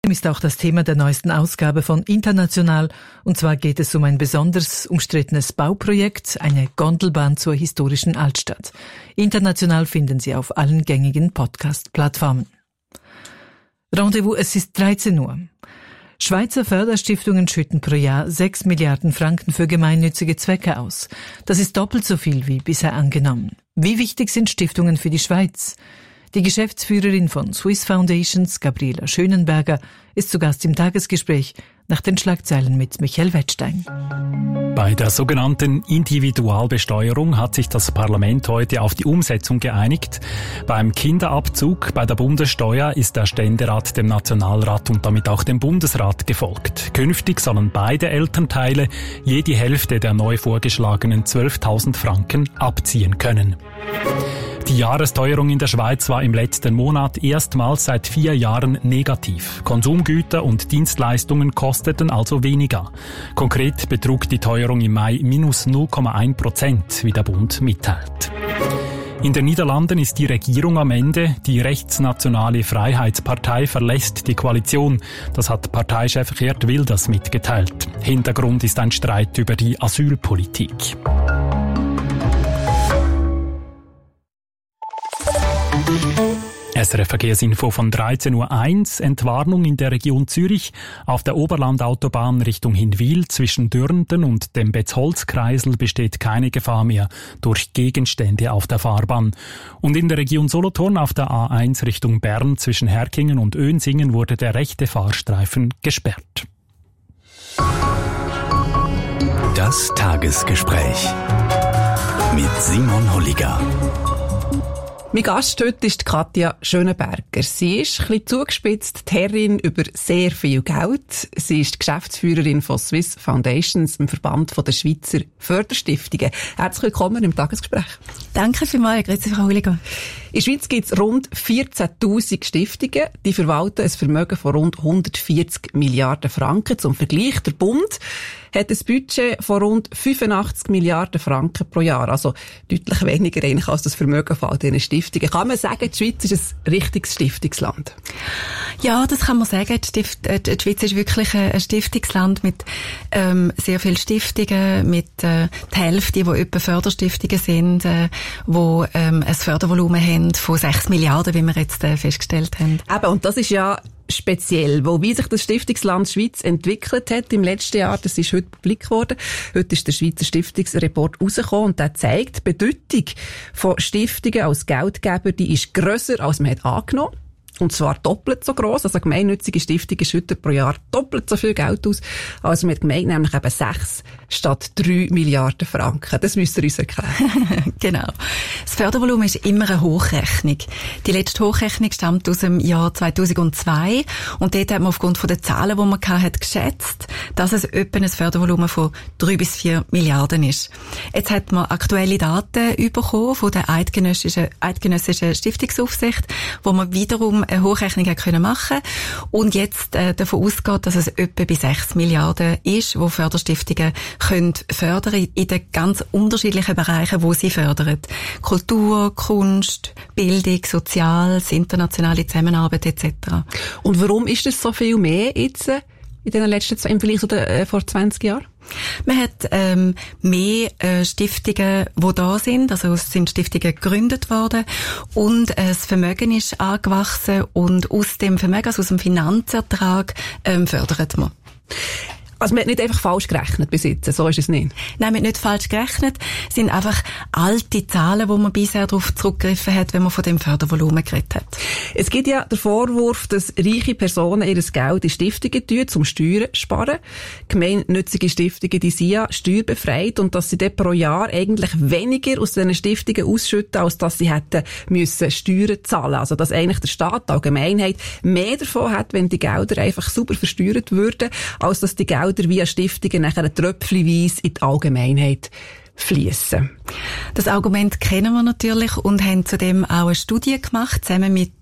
ist auch das Thema der neuesten Ausgabe von International. Und zwar geht es um ein besonders umstrittenes Bauprojekt, eine Gondelbahn zur historischen Altstadt. International finden Sie auf allen gängigen Podcast-Plattformen. Rendezvous, es ist 13 Uhr. Schweizer Förderstiftungen schütten pro Jahr 6 Milliarden Franken für gemeinnützige Zwecke aus. Das ist doppelt so viel wie bisher angenommen. Wie wichtig sind Stiftungen für die Schweiz? Die Geschäftsführerin von Swiss Foundations, Gabriela Schönenberger, ist zu Gast im Tagesgespräch nach den Schlagzeilen mit Michael Wettstein. Bei der sogenannten Individualbesteuerung hat sich das Parlament heute auf die Umsetzung geeinigt. Beim Kinderabzug bei der Bundessteuer ist der Ständerat dem Nationalrat und damit auch dem Bundesrat gefolgt. Künftig sollen beide Elternteile je die Hälfte der neu vorgeschlagenen 12.000 Franken abziehen können. Die Jahresteuerung in der Schweiz war im letzten Monat erstmals seit 4 Jahren negativ. Konsumgüter und Dienstleistungen kosteten also weniger. Konkret betrug die Teuerung im Mai minus 0,1%, wie der Bund mitteilt. In den Niederlanden ist die Regierung am Ende. Die rechtsnationale Freiheitspartei verlässt die Koalition. Das hat Parteichef Geert Wilders mitgeteilt. Hintergrund ist ein Streit über die Asylpolitik. SRF Verkehrsinfo von 13.01 Uhr. Entwarnung in der Region Zürich auf der Oberlandautobahn Richtung Hinwil zwischen Dürnten und dem Betzholzkreisel besteht keine Gefahr mehr durch Gegenstände auf der Fahrbahn. Und in der Region Solothurn auf der A1 Richtung Bern zwischen Herkingen und Önsingen wurde der rechte Fahrstreifen gesperrt. Das Tagesgespräch mit Simon Holliger. Mein Gast heute ist Katja Schönenberger. Sie ist ein bisschen zugespitzt, die Herrin über sehr viel Geld. Sie ist die Geschäftsführerin von Swiss Foundations, dem Verband der Schweizer Förderstiftungen. Herzlich willkommen im Tagesgespräch. Danke vielmals, grüezi Frau Holliger. In der Schweiz gibt es rund 14'000 Stiftungen. Die verwalten ein Vermögen von rund 140 Milliarden Franken. Zum Vergleich, der Bund hat ein Budget von rund 85 Milliarden Franken pro Jahr. Also deutlich weniger eigentlich als das Vermögen von all diesen Stiftungen. Kann man sagen, die Schweiz ist ein richtiges Stiftungsland? Ja, das kann man sagen. Die Schweiz ist wirklich ein Stiftungsland mit sehr vielen Stiftungen, mit der Hälfte, die etwa Förderstiftungen sind, die ein Fördervolumen haben von 6 Milliarden, wie wir jetzt festgestellt haben. Eben, und das ist ja speziell, wie sich das Stiftungsland Schweiz entwickelt hat im letzten Jahr. Das ist heute publik geworden. Heute ist der Schweizer Stiftungsreport rausgekommen und der zeigt, die Bedeutung von Stiftungen als Geldgeber, die ist grösser, als man hat angenommen. Und zwar doppelt so gross. Also gemeinnützige Stiftungen schütten pro Jahr doppelt so viel Geld aus. Also man hat gemeint, nämlich eben 6 statt 3 Milliarden Franken. Das müsst ihr uns erklären. Genau. Das Fördervolumen ist immer eine Hochrechnung. Die letzte Hochrechnung stammt aus dem Jahr 2002. Und dort hat man aufgrund von den Zahlen, die man hatte, geschätzt, dass es etwa ein Fördervolumen von 3 bis 4 Milliarden ist. Jetzt hat man aktuelle Daten bekommen von der Eidgenössischen Stiftungsaufsicht, wo man wiederum eine Hochrechnung machen können und jetzt davon ausgeht, dass es etwa bei 6 Milliarden ist, wo Förderstiftungen können fördern in den ganz unterschiedlichen Bereichen, wo sie fördern. Kultur, Kunst, Bildung, Soziales, internationale Zusammenarbeit etc. Und warum ist das so viel mehr jetzt in den letzten im Vergleich zu vor 20 Jahren? Man hat mehr Stiftungen, die da sind. Also es sind Stiftungen gegründet worden und das Vermögen ist angewachsen und aus dem Vermögen, also aus dem Finanzertrag, fördert man. Also man hat nicht einfach falsch gerechnet bis jetzt, so ist es nicht? Nein, man hat nicht falsch gerechnet. Es sind einfach alte Zahlen, wo man bisher darauf zurückgegriffen hat, wenn man von dem Fördervolumen geredet hat. Es gibt ja den Vorwurf, dass reiche Personen ihr Geld in Stiftungen tun, zum Steuern sparen. Gemeinnützige Stiftungen, die sind ja steuerbefreit und dass sie dort pro Jahr eigentlich weniger aus diesen Stiftungen ausschütten, als dass sie hätten müssen Steuern zahlen. Also dass eigentlich der Staat, die Allgemeinheit, mehr davon hat, wenn die Gelder einfach super versteuert würden, als dass die Gelder via Stiftungen nachher tröpfchenweise in die Allgemeinheit fließen. Das Argument kennen wir natürlich und haben zudem auch eine Studie gemacht, zusammen mit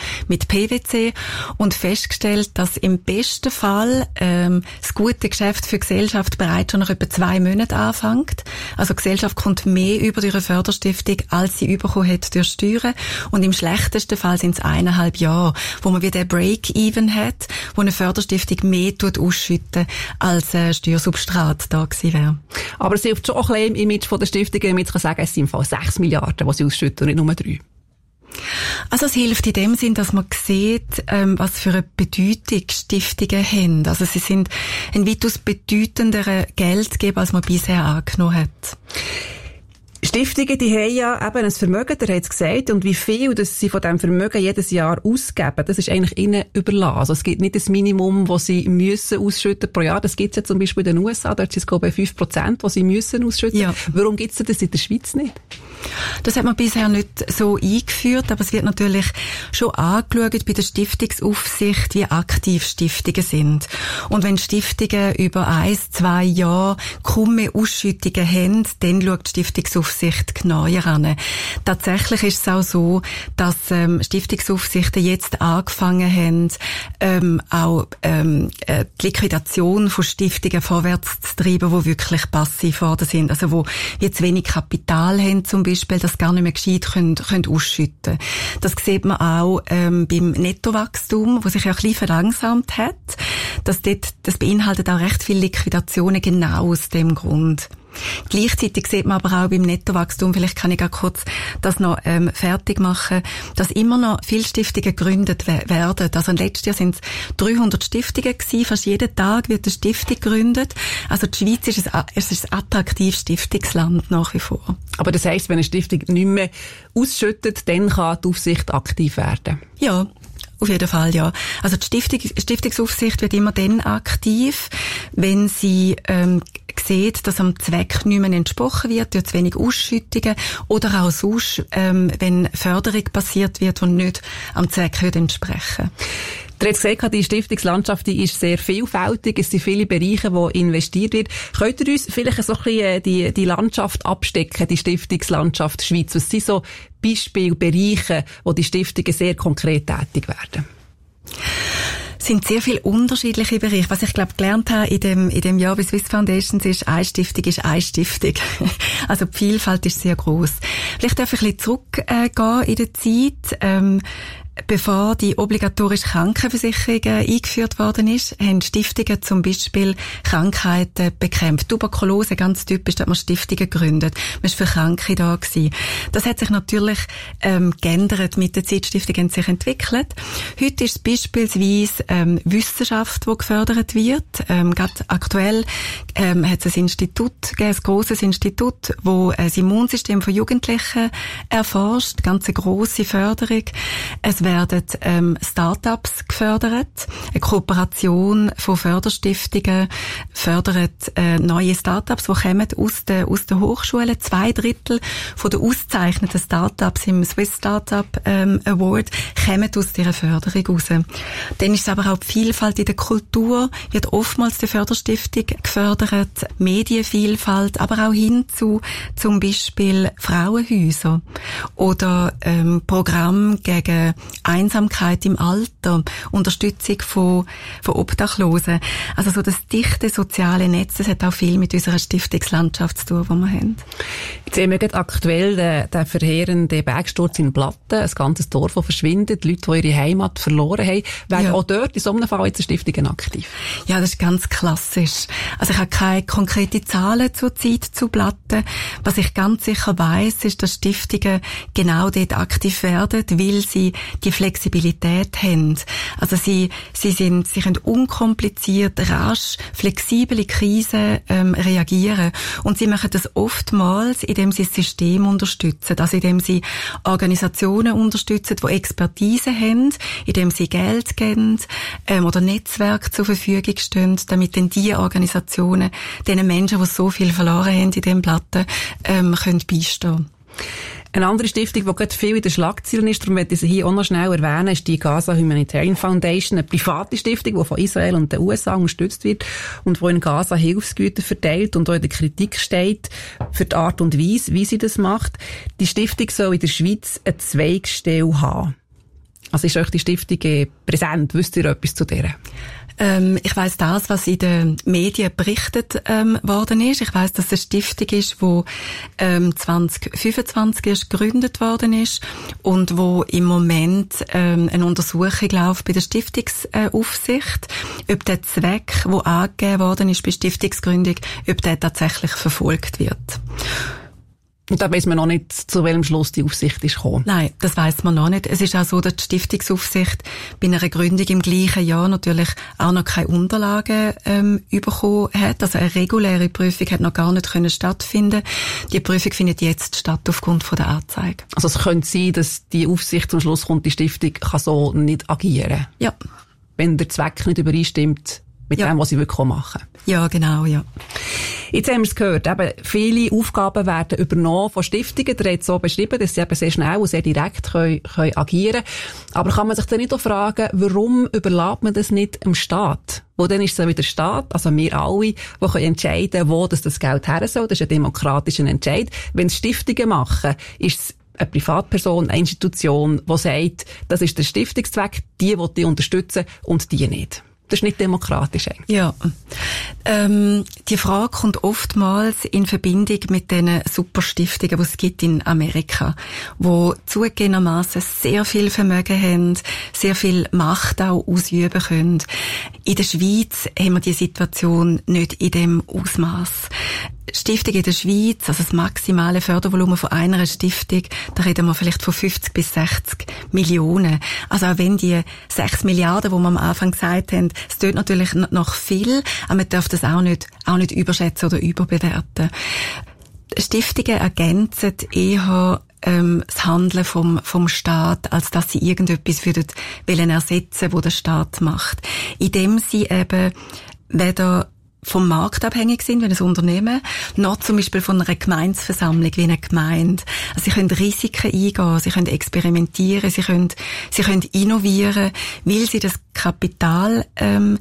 PwC und festgestellt, dass im besten Fall das gute Geschäft für die Gesellschaft bereits schon nach etwa 2 Monaten anfängt. Also die Gesellschaft kommt mehr über ihre Förderstiftung, als sie bekommen hat durch Steuern. Und im schlechtesten Fall sind es 1,5 Jahre, wo man wieder ein Break-Even hat, wo eine Förderstiftung mehr ausschütten, als Steuersubstrat da gewesen wäre. Aber es hilft schon auch ein bisschen im Image von der Stiftungen, damit man sagen kann, es sind im Fall 6 Milliarden, die sie ausschütten und nicht nur 3. Also es hilft in dem Sinn, dass man sieht, was für eine Bedeutung Stiftungen haben. Also sie sind ein weitaus bedeutenderen Geldgeber, als man bisher angenommen hat. Stiftungen, die haben ja eben ein Vermögen, der hat es gesagt, und wie viel dass sie von diesem Vermögen jedes Jahr ausgeben, das ist eigentlich ihnen überlassen. Also es gibt nicht das Minimum, das sie müssen ausschütten pro Jahr. Das gibt es ja zum Beispiel in den USA, dort sind es glaube ich 5%, die sie müssen ausschütten. Ja. Warum gibt es das in der Schweiz nicht? Das hat man bisher nicht so eingeführt, aber es wird natürlich schon angeschaut bei der Stiftungsaufsicht, wie aktiv Stiftungen sind. Und wenn Stiftungen über 1-2 Jahre kaum mehr Ausschüttungen haben, dann schaut die Stiftungsaufsicht genauer an. Tatsächlich ist es auch so, dass Stiftungsaufsichten jetzt angefangen haben, auch die Liquidation von Stiftungen vorwärts zu treiben, die wirklich passiv geworden sind. Also wo jetzt wenig Kapital haben zum Beispiel, das gar nicht mehr gescheit können ausschütten. Das sieht man auch beim Nettowachstum, wo sich ja ein bisschen verlangsamt hat. Das beinhaltet auch recht viele Liquidationen genau aus dem Grund. Gleichzeitig sieht man aber auch beim Nettowachstum, vielleicht kann ich auch kurz das noch fertig machen, dass immer noch viele Stiftungen gegründet werden. Also letztes Jahr sind es 300 Stiftungen gewesen. Fast jeden Tag wird eine Stiftung gegründet. Also die Schweiz ist ein attraktives Stiftungsland nach wie vor. Aber das heisst, wenn eine Stiftung nicht mehr ausschüttet, dann kann die Aufsicht aktiv werden? Ja. Auf jeden Fall, ja. Also die Stiftungsaufsicht wird immer dann aktiv, wenn sie sieht, dass am Zweck nicht mehr entsprochen wird, durch zu wenig Ausschüttungen oder auch sonst, wenn Förderung passiert wird, die nicht am Zweck entsprechen. Du hast gesagt, die Stiftungslandschaft die ist sehr vielfältig. Es sind viele Bereiche, wo investiert wird. Könnt ihr uns vielleicht so ein bisschen die Landschaft abstecken, die Stiftungslandschaft Schweiz? Was sind so Beispielbereiche, wo die Stiftungen sehr konkret tätig werden? Es sind sehr viele unterschiedliche Bereiche. Was ich glaube gelernt habe in dem Jahr bei Swiss Foundations ist, eine Stiftung ist eine Stiftung. Also die Vielfalt ist sehr gross. Vielleicht darf ich ein bisschen zurückgehen in der Zeit. Bevor die obligatorische Krankenversicherung eingeführt worden ist, haben Stiftungen zum Beispiel Krankheiten bekämpft. Tuberkulose, ganz typisch, da hat man Stiftungen gegründet. Man ist für Kranke da gewesen. Das hat sich natürlich geändert mit der Zeit. Stiftungen haben sich entwickelt. Heute ist es beispielsweise Wissenschaft, die gefördert wird. Gerade aktuell hat es ein Institut gegeben, ein grosses Institut, wo das Immunsystem von Jugendlichen erforscht. Ganz eine grosse Förderung. Es werden Start-ups gefördert. Eine Kooperation von Förderstiftungen fördert neue Start-ups, die kommen aus den Hochschulen. 2/3 von den ausgezeichneten Start-ups im Swiss Start-up Award kommen aus dieser Förderung raus. Dann ist es aber auch die Vielfalt in der Kultur, wird oftmals die Förderstiftung gefördert, Medienvielfalt, aber auch hin zu zum Beispiel Frauenhäuser oder Programm gegen Einsamkeit im Alter, Unterstützung von Obdachlosen. Also so das dichte soziale Netz, das hat auch viel mit unserer Stiftungslandschaft zu tun, die wir haben. Jetzt sehen wir gerade aktuell den verheerenden Bergsturz in Blatten, ein ganzes Dorf, das verschwindet, Leute, die ihre Heimat verloren haben. Werden auch dort in so einem Fall jetzt Stiftungen aktiv? Ja, das ist ganz klassisch. Also ich habe keine konkreten Zahlen zur Zeit zu Blatten. Was ich ganz sicher weiss, ist, dass Stiftungen genau dort aktiv werden, weil sie die Flexibilität haben. Also sie können unkompliziert, rasch, flexibel in Krisen reagieren. Und sie machen das oftmals, indem sie das System unterstützen. Also indem sie Organisationen unterstützen, die Expertise haben, indem sie Geld geben oder Netzwerke zur Verfügung stehen, damit dann diese Organisationen den Menschen, die so viel verloren haben in diesem Platten, können beistehen. Eine andere Stiftung, die gerade viel in den Schlagzeilen ist, darum möchte ich sie hier auch noch schnell erwähnen, ist die Gaza Humanitarian Foundation, eine private Stiftung, die von Israel und den USA unterstützt wird und die in Gaza Hilfsgüter verteilt und auch in der Kritik steht für die Art und Weise, wie sie das macht. Die Stiftung soll in der Schweiz eine Zweigstelle haben. Also ist euch die Stiftung präsent? Wisst ihr etwas zu der? Ich weiss das, was in den Medien berichtet worden ist. Ich weiss, dass es eine Stiftung ist, die 2025 erst gegründet worden ist und wo im Moment eine Untersuchung läuft bei der Stiftungsaufsicht, ob der Zweck, der angegeben worden ist bei Stiftungsgründung, ob der tatsächlich verfolgt wird. Und da weiss man noch nicht, zu welchem Schluss die Aufsicht ist gekommen. Nein, das weiss man noch nicht. Es ist auch so, dass die Stiftungsaufsicht bei einer Gründung im gleichen Jahr natürlich auch noch keine Unterlagen bekommen hat. Also eine reguläre Prüfung hat noch gar nicht stattfinden. Die Prüfung findet jetzt statt aufgrund von der Anzeige. Also es könnte sein, dass die Aufsicht zum Schluss kommt, die Stiftung kann so nicht agieren. Ja. Wenn der Zweck nicht übereinstimmt mit dem, was sie wirklich machen. Ja, genau, ja. Jetzt haben wir es gehört, eben, viele Aufgaben werden übernommen von Stiftungen. Der hat es so beschrieben, dass sie eben sehr schnell und sehr direkt können agieren. Aber kann man sich dann nicht auch fragen, warum überlässt man das nicht dem Staat? Wo dann ist es dann wieder der Staat, also wir alle, die können entscheiden, wo das Geld her soll. Das ist ein demokratischer Entscheid. Wenn es Stiftungen machen, ist es eine Privatperson, eine Institution, die sagt, das ist der Stiftungszweck, die will die unterstützen und die nicht. Das ist nicht demokratisch eigentlich. Ja. Die Frage kommt oftmals in Verbindung mit den Superstiftungen, die es gibt in Amerika, wo zugegebenermaßen sehr viel Vermögen haben, sehr viel Macht auch ausüben können. In der Schweiz haben wir die Situation nicht in dem Ausmaß. Stiftungen in der Schweiz, also das maximale Fördervolumen von einer Stiftung, da reden wir vielleicht von 50 bis 60 Millionen. Also auch wenn die 6 Milliarden, die wir am Anfang gesagt haben, es tut natürlich noch viel, aber man darf das auch nicht überschätzen oder überbewerten. Stiftungen ergänzen eher das Handeln vom Staat, als dass sie irgendetwas wollen ersetzen, was der Staat macht. Indem sie eben weder vom Markt abhängig sind, wenn ein Unternehmen, noch zum Beispiel von einer Gemeindeversammlung wie eine Gemeinde. Also sie können Risiken eingehen, sie können experimentieren, sie können innovieren, weil sie das Kapital haben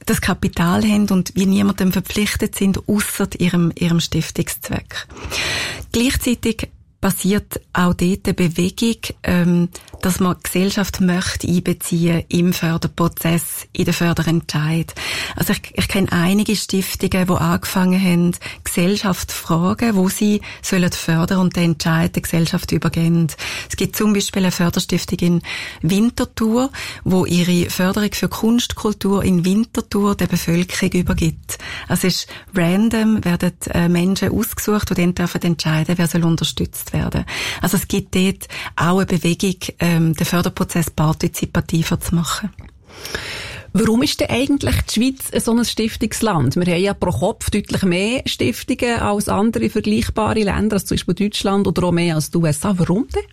und wie niemandem verpflichtet sind, ausser ihrem Stiftungszweck. Gleichzeitig passiert auch dort eine Bewegung, dass man die Gesellschaft möchte einbeziehen im Förderprozess, in den Förderentscheid. Also ich kenne einige Stiftungen, die angefangen haben, Gesellschaft zu fragen, wo sie sollen fördern und den Entscheid der Gesellschaft übergeben. Es gibt zum Beispiel eine Förderstiftung in Winterthur, wo ihre Förderung für Kunst, Kultur in Winterthur der Bevölkerung übergibt. Also es ist random, werden Menschen ausgesucht, die dann dürfen entscheiden, wer soll unterstützt werden. Also es gibt dort auch eine Bewegung, den Förderprozess partizipativer zu machen. Warum ist denn eigentlich die Schweiz so ein Stiftungsland? Wir haben ja pro Kopf deutlich mehr Stiftungen als andere vergleichbare Länder, als zum Beispiel Deutschland oder auch mehr als die USA. Warum denn?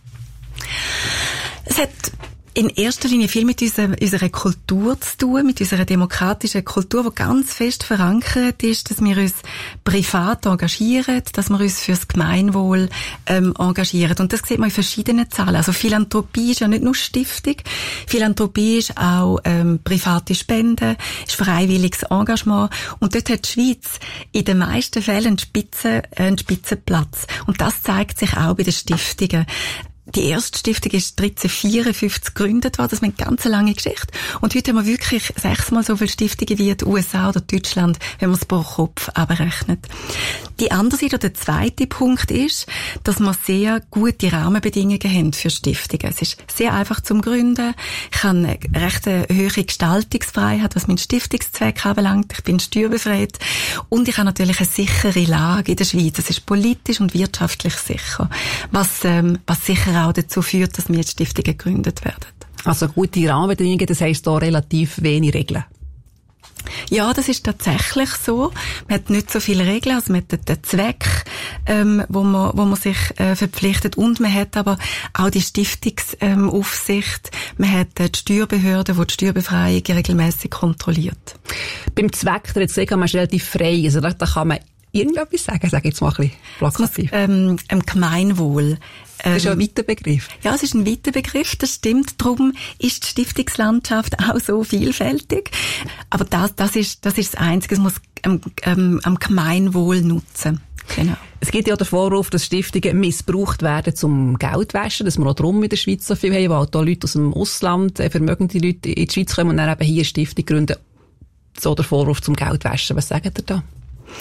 Es hat in erster Linie viel mit unserer Kultur zu tun, mit unserer demokratischen Kultur, die ganz fest verankert ist, dass wir uns privat engagieren, dass wir uns fürs Gemeinwohl engagieren. Und das sieht man in verschiedenen Zahlen. Also Philanthropie ist ja nicht nur Stiftung. Philanthropie ist auch private Spenden, ist freiwilliges Engagement. Und dort hat die Schweiz in den meisten Fällen einen Spitzenplatz. Und das zeigt sich auch bei den Stiftungen. Die erste Stiftung ist 1354 gegründet worden. Das ist eine ganz lange Geschichte. Und heute haben wir wirklich 6-mal so viele Stiftungen wie die USA oder Deutschland, wenn man es pro Kopf abrechnet. Die andere Seite, der zweite Punkt ist, dass wir sehr gute Rahmenbedingungen haben für Stiftungen. Es ist sehr einfach zum Gründen. Ich habe eine recht hohe Gestaltungsfreiheit, was meinen Stiftungszweck anbelangt. Ich bin steuerbefreit. Und ich habe natürlich eine sichere Lage in der Schweiz. Es ist politisch und wirtschaftlich sicher. Was sicher auch dazu führt, dass wir jetzt Stiftungen gegründet werden. Also gute Rahmenbedingungen, das heisst da relativ wenig Regeln. Ja, das ist tatsächlich so. Man hat nicht so viele Regeln, also man hat den Zweck, wo man sich verpflichtet, und man hat aber auch die Stiftungsaufsicht, man hat die Steuerbehörde, die Steuerbefreiung regelmäßig kontrolliert. Beim Zweck, der jetzt sagen, man ist relativ frei, also da kann man irgendetwas sagen? Sag jetzt mal ein bisschen plakativ. Gemeinwohl. Das ist ja ein weiter Begriff. Ja, es ist ein weiter Begriff, das stimmt. Darum ist die Stiftungslandschaft auch so vielfältig. Aber das ist das Einzige, es muss am Gemeinwohl nutzen. Genau. Es gibt ja den Vorwurf, dass Stiftungen missbraucht werden zum Geldwäschen, dass wir auch darum in der Schweiz so viel haben, weil da Leute aus dem Ausland, vermögende Leute in die Schweiz kommen und dann eben hier eine Stiftung gründen. So der Vorwurf zum Geldwäschen. Was sagt ihr da?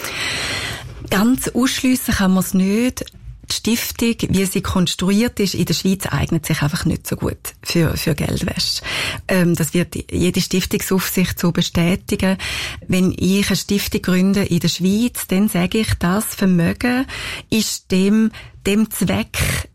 Ganz ausschliessen kann man es nicht. Die Stiftung, wie sie konstruiert ist, in der Schweiz eignet sich einfach nicht so gut für Geldwäsche. Das wird jede Stiftungsaufsicht so bestätigen. Wenn ich eine Stiftung gründe in der Schweiz, dann sage ich, das Vermögen ist dem Zweck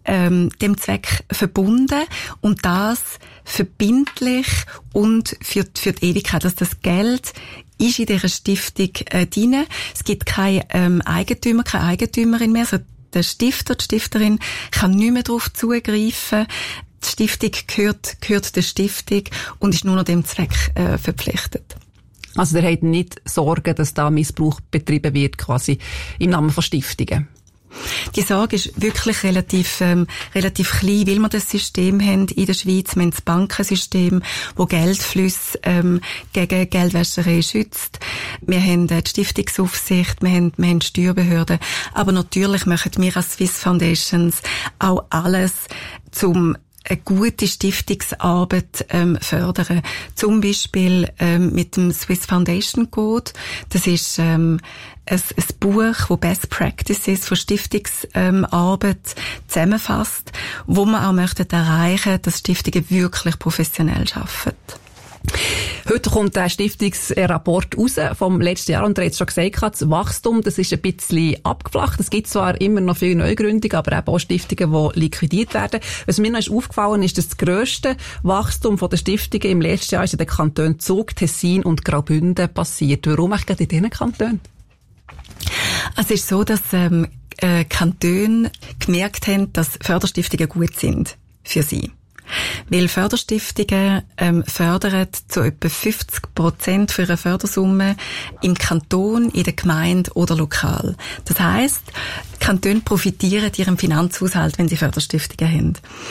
verbunden und das verbindlich und für die Ewigkeit. Also das Geld ist in dieser Stiftung drin. Es gibt keinen Eigentümer, keine Eigentümerin mehr. Also der Stifter, die Stifterin kann nicht mehr darauf zugreifen. Die Stiftung gehört der Stiftung und ist nur noch dem Zweck verpflichtet. Also ihr habt nicht Sorgen, dass da Missbrauch betrieben wird, quasi im Namen von Stiftungen? Die Sorge ist wirklich relativ klein, weil wir das System haben in der Schweiz. Wir haben das Bankensystem, das Geldflüsse gegen Geldwäscherei schützt. Wir haben die Stiftungsaufsicht, wir haben Steuerbehörden. Aber natürlich machen wir als Swiss Foundations auch alles, um eine gute Stiftungsarbeit fördern. Zum Beispiel mit dem Swiss Foundation Code. Das ist ein Buch, das Best Practices von Stiftungsarbeit zusammenfasst, wo man auch möchte erreichen, dass Stiftungen wirklich professionell arbeiten. Heute kommt der Stiftungsrapport raus vom letzten Jahr und er hat es schon gesagt, das Wachstum, das ist ein bisschen abgeflacht. Es gibt zwar immer noch viele Neugründungen, aber eben auch Stiftungen, die liquidiert werden. Was mir noch ist aufgefallen ist, dass das grösste Wachstum der Stiftungen im letzten Jahr ist in den Kantonen Zug, Tessin und Graubünden passiert. Warum eigentlich gerade in diesen Kantonen? Also es ist so, dass Kantone gemerkt haben, dass Förderstiftungen gut sind für sie. Weil Förderstiftungen fördern zu etwa 50% für ihre Fördersumme im Kanton, in der Gemeinde oder lokal. Das heisst, Kantone profitieren ihrem Finanzhaushalt, wenn sie Förderstiftungen haben.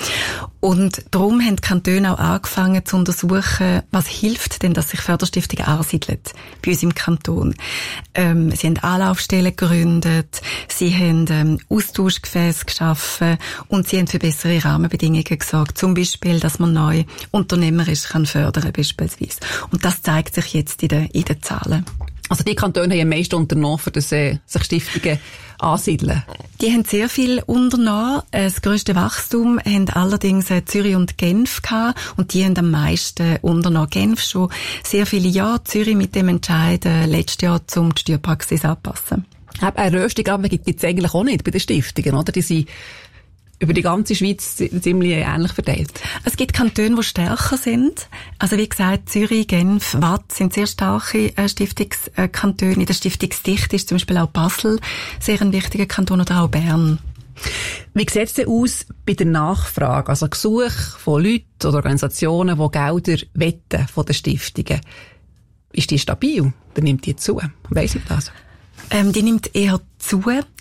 Und darum haben die Kantone auch angefangen zu untersuchen, was hilft denn, dass sich Förderstiftungen ansiedeln bei uns im Kanton. Sie haben Anlaufstellen gegründet, sie haben Austauschgefäße geschaffen und sie haben für bessere Rahmenbedingungen gesorgt. Zum Beispiel, dass man neu unternehmerisch fördern kann, beispielsweise. Und das zeigt sich jetzt in den Zahlen. Also die Kantone haben am meisten unternommen, dass sich Stiftungen ansiedeln. Die haben sehr viel unternommen. Das grösste Wachstum haben allerdings Zürich und Genf gehabt und die haben am meisten unternommen. Genf schon sehr viele Jahre, Zürich mit dem Entscheid letztes Jahr zum die Steuerpraxis anpassen. Eine Röstigabwägung gibt es eigentlich auch nicht bei den Stiftungen, oder? Die sind über die ganze Schweiz ziemlich ähnlich verteilt. Es gibt Kantone, die stärker sind. Also wie gesagt, Zürich, Genf, Waadt sind sehr starke Stiftungskantone. In der Stiftungsdichte ist zum Beispiel auch Basel sehr ein wichtiger Kanton oder auch Bern. Wie sieht es denn aus bei der Nachfrage? Also Gesuche von Leuten oder Organisationen, die Gelder wetten von den Stiftungen. Ist die stabil? Oder nimmt die zu? Weiss man das? Die nimmt eher zu.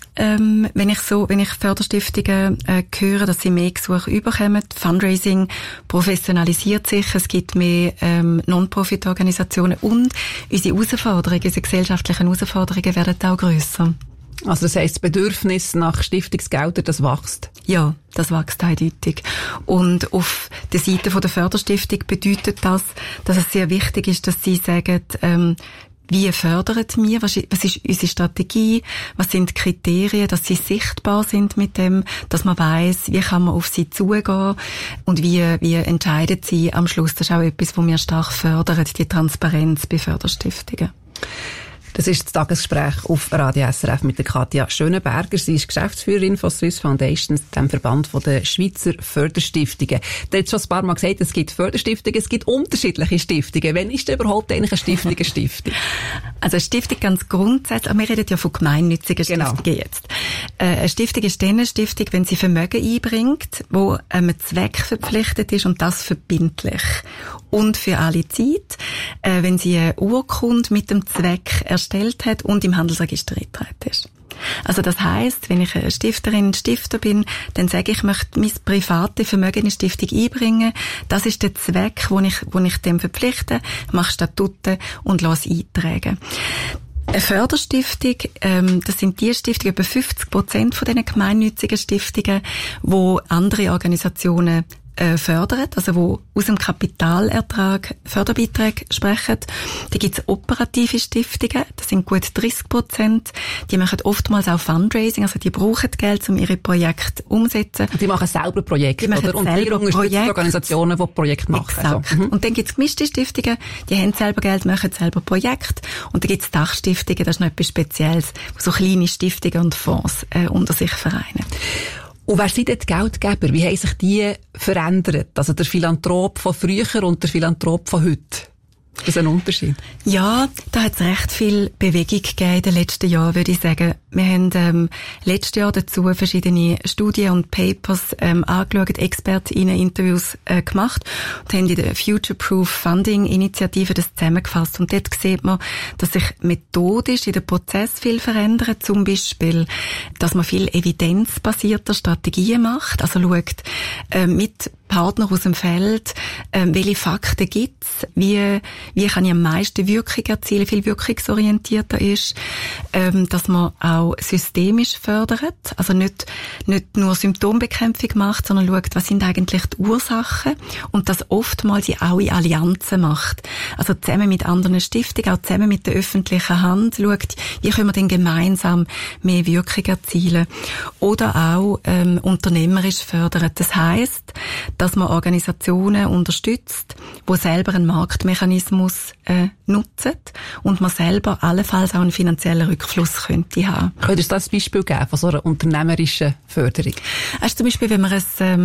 Wenn ich Förderstiftungen höre, dass sie mehr Gesuche überkommen. Fundraising professionalisiert sich, es gibt mehr Non-Profit-Organisationen und unsere gesellschaftlichen Herausforderungen werden auch grösser. Also das heisst, das Bedürfnis nach Stiftungsgeldern, das wächst? Ja, das wächst eindeutig. Und auf der Seite der Förderstiftung bedeutet das, dass es sehr wichtig ist, dass sie sagen, wie fördern wir? Was ist unsere Strategie? Was sind die Kriterien, dass sie sichtbar sind mit dem, dass man weiss, wie kann man auf sie zugehen und wie entscheiden sie am Schluss? Das ist auch etwas, was wir stark fördern, die Transparenz bei Förderstiftungen. Das ist das Tagesgespräch auf Radio SRF mit der Katja Schönenberger. Sie ist Geschäftsführerin von Swiss Foundations, dem Verband der Schweizer Förderstiftungen. Du hast schon ein paar Mal gesagt, es gibt Förderstiftungen, es gibt unterschiedliche Stiftungen. Wann ist denn überhaupt eigentlich eine Stiftung eine Stiftung? Also eine Stiftung ganz grundsätzlich, wir reden ja von gemeinnützigen Stiftungen jetzt. Eine Stiftung ist dann eine Stiftung, wenn sie Vermögen einbringt, wo einem Zweck verpflichtet ist und das verbindlich. Und für alle Zeit, wenn sie eine Urkunde mit dem Zweck erstellt hat und im Handelsregister eingetragen ist. Also das heisst, wenn ich eine Stifterin, Stifter bin, dann sage ich möchte mein privates Vermögen in die Stiftung einbringen. Das ist der Zweck, wo ich dem verpflichte, mache Statuten und lasse eintragen. Eine Förderstiftung, das sind die Stiftungen, etwa 50% von diesen gemeinnützigen Stiftungen, wo andere Organisationen fördern, also wo aus dem Kapitalertrag Förderbeiträge sprechen. Da gibt es operative Stiftungen, das sind gut 30%. Die machen oftmals auch Fundraising, also die brauchen Geld, um ihre Projekte umzusetzen. Und die machen selber Projekte, oder? Und die unterstützen Organisationen, die Projekte machen. Exakt. Also, und dann gibt es gemischte Stiftungen, die haben selber Geld, machen selber Projekte. Und dann gibt es Dachstiftungen, das ist noch etwas Spezielles, wo so kleine Stiftungen und Fonds unter sich vereinen. Und wer sind denn die Geldgeber? Wie haben sich die verändert? Also der Philanthrop von früher und der Philanthrop von heute? Das ist ein Unterschied. Ja, da hat es recht viel Bewegung gegeben in den letzten Jahren, würde ich sagen. Wir haben letztes Jahr dazu verschiedene Studien und Papers angeschaut, ExpertInnen-Interviews gemacht und haben in der Future-Proof Funding-Initiative das zusammengefasst. Und dort sieht man, dass sich methodisch in den Prozess viel verändert. Zum Beispiel, dass man viel evidenzbasierter Strategien macht, also schaut mit Partner aus dem Feld, welche Fakten gibt's, wie kann ich am meisten Wirkung erzielen, viel wirkungsorientierter ist, dass man auch systemisch fördert, also nicht nur Symptombekämpfung macht, sondern schaut, was sind eigentlich die Ursachen und das oftmals auch in Allianzen macht. Also zusammen mit anderen Stiftungen, auch zusammen mit der öffentlichen Hand schaut, wie können wir denn gemeinsam mehr Wirkung erzielen. Oder auch unternehmerisch fördern. Das heisst, dass man Organisationen unterstützt, die selber einen Marktmechanismus nutzen und man selber allenfalls auch einen finanziellen Rückfluss könnte haben. Könntest du das Beispiel geben von so einer unternehmerischen Förderung? Also zum Beispiel, wenn man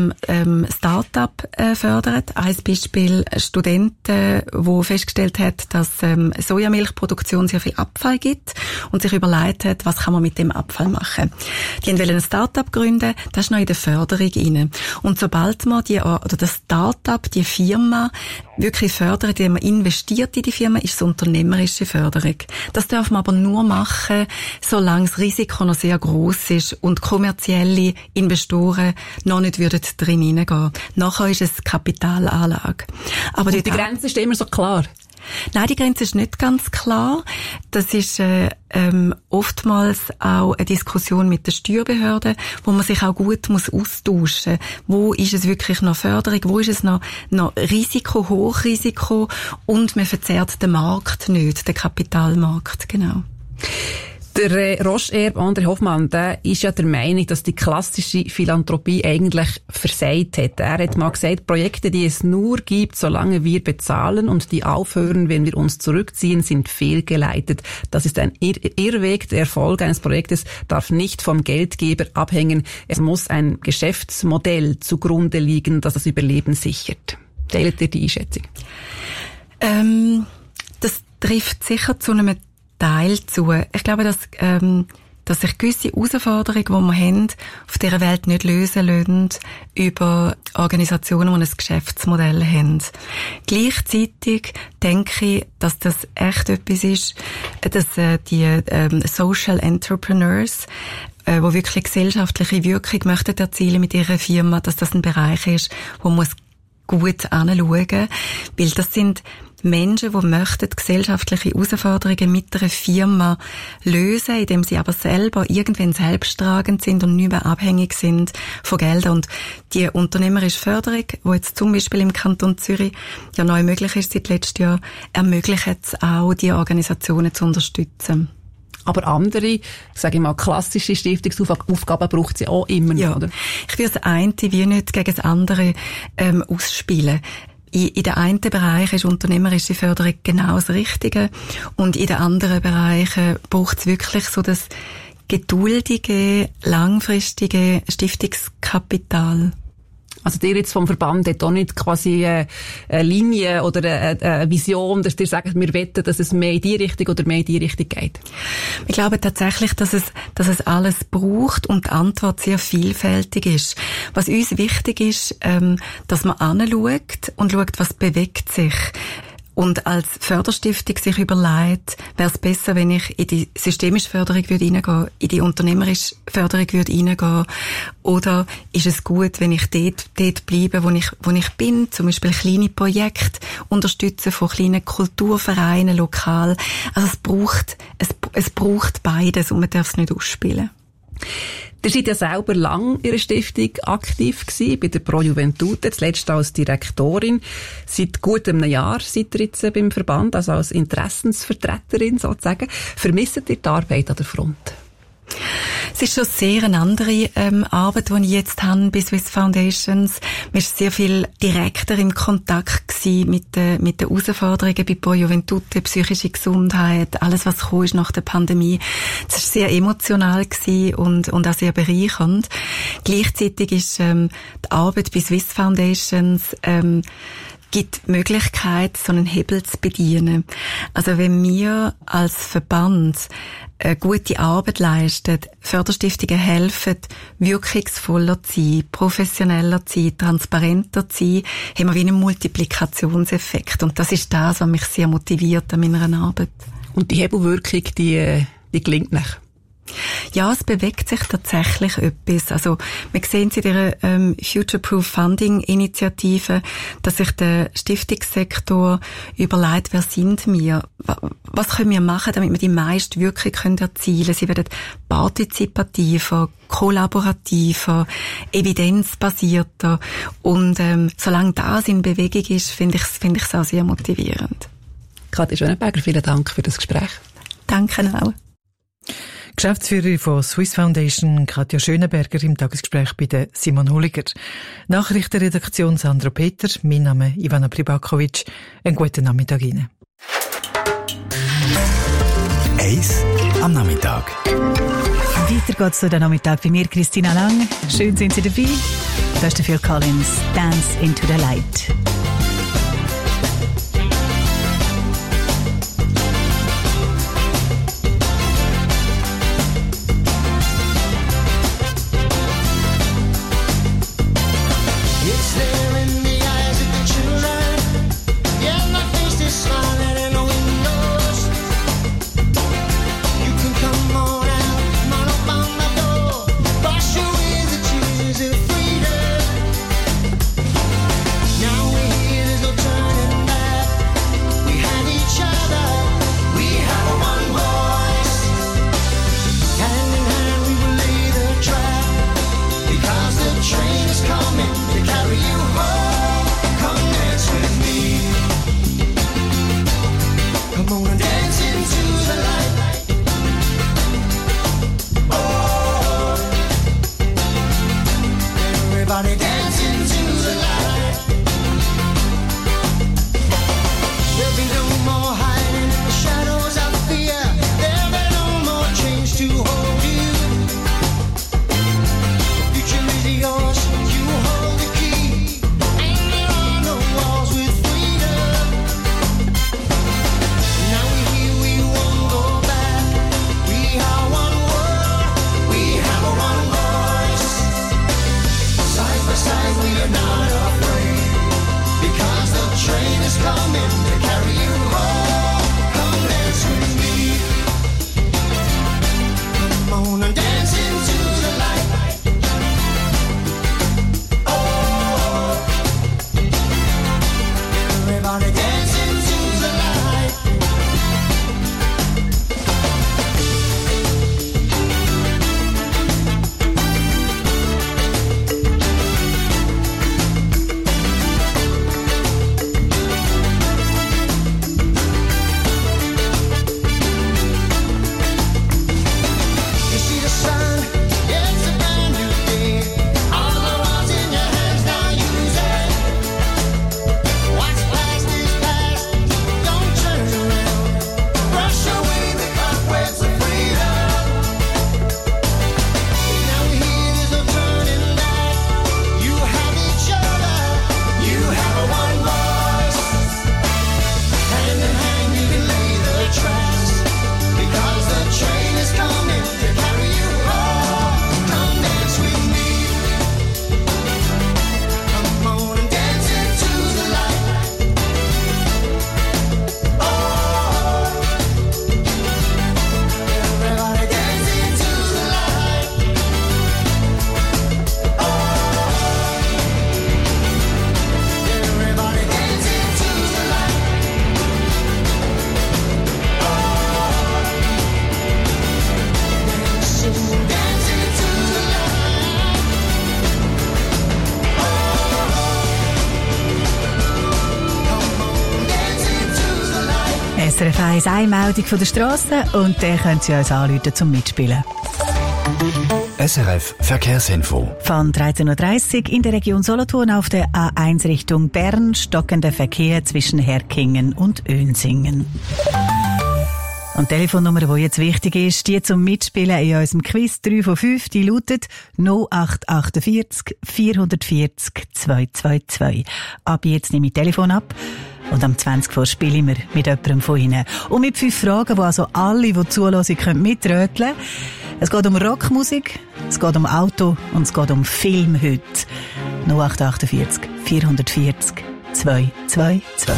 ein Start-up fördert, ein Beispiel Studenten, die festgestellt hat, dass Sojamilchproduktion sehr viel Abfall gibt und sich überlegt hat, was kann man mit dem Abfall machen. Die wollen ein Start-up gründen, das ist noch in der Förderung rein. Und sobald man das Start-up, die Firma, wirklich fördert, indem man investiert in die Firma, ist es unternehmerische Förderung. Das darf man aber nur machen, solange das Risiko noch sehr gross ist und kommerzielle Investoren noch nicht würden drin hineingehen. Nachher ist es Kapitalanlage. Aber und die Grenze ist immer so klar? Nein, die Grenze ist nicht ganz klar. Das ist oftmals auch eine Diskussion mit der Steuerbehörde, wo man sich auch gut austauschen muss. Wo ist es wirklich noch Förderung? Wo ist es noch Risiko, Hochrisiko? Und man verzerrt den Markt nicht, den Kapitalmarkt, genau. Der Roche-Erbe André Hoffmann, der ist ja der Meinung, dass die klassische Philanthropie eigentlich versagt hat. Er hat mal gesagt, Projekte, die es nur gibt, solange wir bezahlen und die aufhören, wenn wir uns zurückziehen, sind fehlgeleitet. Das ist ein Irrweg. Der Erfolg eines Projektes darf nicht vom Geldgeber abhängen. Es muss ein Geschäftsmodell zugrunde liegen, das das Überleben sichert. Teilt ihr die Einschätzung? Das trifft sicher zu einem Teil zu. Ich glaube, dass sich gewisse Herausforderungen, die wir haben, auf dieser Welt nicht lösen lassen über Organisationen, die ein Geschäftsmodell haben. Gleichzeitig denke ich, dass das echt etwas ist, dass die Social Entrepreneurs, die wirklich gesellschaftliche Wirkung möchten erzielen mit ihrer Firma, dass das ein Bereich ist, wo man gut anschauen, weil das sind Menschen, die möchten gesellschaftliche Herausforderungen mit einer Firma lösen, indem sie aber selber irgendwann selbsttragend sind und nicht mehr abhängig sind von Geldern. Und die unternehmerische Förderung, die jetzt zum Beispiel im Kanton Zürich ja neu möglich ist seit letztem Jahr, ermöglicht es auch, die Organisationen zu unterstützen. Aber andere, sage ich mal, klassische Stiftungsaufgaben braucht sie auch immer noch, ja, oder? Ich will das eine wie nicht gegen das andere ausspielen. In den einen Bereichen ist unternehmerische Förderung genau das Richtige und in den anderen Bereichen braucht es wirklich so das geduldige, langfristige Stiftungskapital. Also dir jetzt vom Verband hat auch nicht quasi eine Linie oder eine Vision, dass dir sagt, wir wetten, dass es mehr in die Richtung oder mehr in die Richtung geht? Ich glaube tatsächlich, dass es alles braucht und die Antwort sehr vielfältig ist. Was uns wichtig ist, dass man hinschaut und schaut, was bewegt sich. Und als Förderstiftung sich überlegt, wäre es besser, wenn ich in die systemische Förderung würde reingehen, in die unternehmerische Förderung würde reingehen, oder ist es gut, wenn ich dort bleibe, wo ich bin, zum Beispiel kleine Projekte unterstützen von kleinen Kulturvereinen lokal. Also es braucht beides und man darf es nicht ausspielen. Ihr seid ja selber lang in der Stiftung aktiv gewesen, bei der Pro Juventute, zuletzt als Direktorin. Seit gut einem Jahr seid ihr jetzt beim Verband, also als Interessensvertreterin sozusagen. Vermisst ihr die Arbeit an der Front? Es ist schon sehr eine andere Arbeit, die ich jetzt habe bei Swiss Foundations. Man war sehr viel direkter im Kontakt gewesen mit den Herausforderungen bei Pro Juventute, psychische Gesundheit, alles, was gekommen ist nach der Pandemie. Es war sehr emotional gewesen und auch sehr bereichernd. Gleichzeitig ist die Arbeit bei Swiss Foundations gibt die Möglichkeit, so einen Hebel zu bedienen. Also wenn wir als Verband eine gute Arbeit leisten, Förderstiftungen helfen, wirkungsvoller zu sein, professioneller zu sein, transparenter zu sein, haben wir wie einen Multiplikationseffekt. Und das ist das, was mich sehr motiviert an meiner Arbeit. Und die Hebelwirkung, die gelingt nicht? Ja, es bewegt sich tatsächlich etwas. Also, wir sehen es in der Future-Proof Funding-Initiative, dass sich der Stiftungssektor überlegt, wer sind wir? Was können wir machen, damit wir die meiste Wirkung erzielen können? Sie werden partizipativer, kollaborativer, evidenzbasierter. Und solange das in Bewegung ist, finde ich es auch sehr motivierend. Kathi Schönenberger, vielen Dank für das Gespräch. Danke auch. Geschäftsführerin von Swiss Foundation, Katja Schönenberger, im Tagesgespräch bei der Simon Holliger. Nachrichtenredaktion Sandra Peter, mein Name Ivana Pribakovic. Einen guten Nachmittag Ihnen. Eis am Nachmittag. Weiter geht's den Nachmittag bei mir, Christina Lang. Schön sind Sie dabei. Das ist der Phil Collins, Dance into the Light. Now we SRF 1 Einmeldung von der Strasse und dann können Sie uns anrufen zum Mitspielen. SRF Verkehrsinfo. Von 13.30 Uhr in der Region Solothurn auf der A1 Richtung Bern stockender Verkehr zwischen Herkingen und Önsingen. Und die Telefonnummer, die jetzt wichtig ist, die zum Mitspielen in unserem Quiz 3 von 5, die lautet 0848 440 222. Ab jetzt nehme ich das Telefon ab. Und am 20 vor spielen wir mit jemandem von Ihnen. Und mit 5 Fragen, die also alle, die zuhören, können mitröteln. Es geht um Rockmusik, es geht um Auto und es geht um Film heute. 0848 440 222.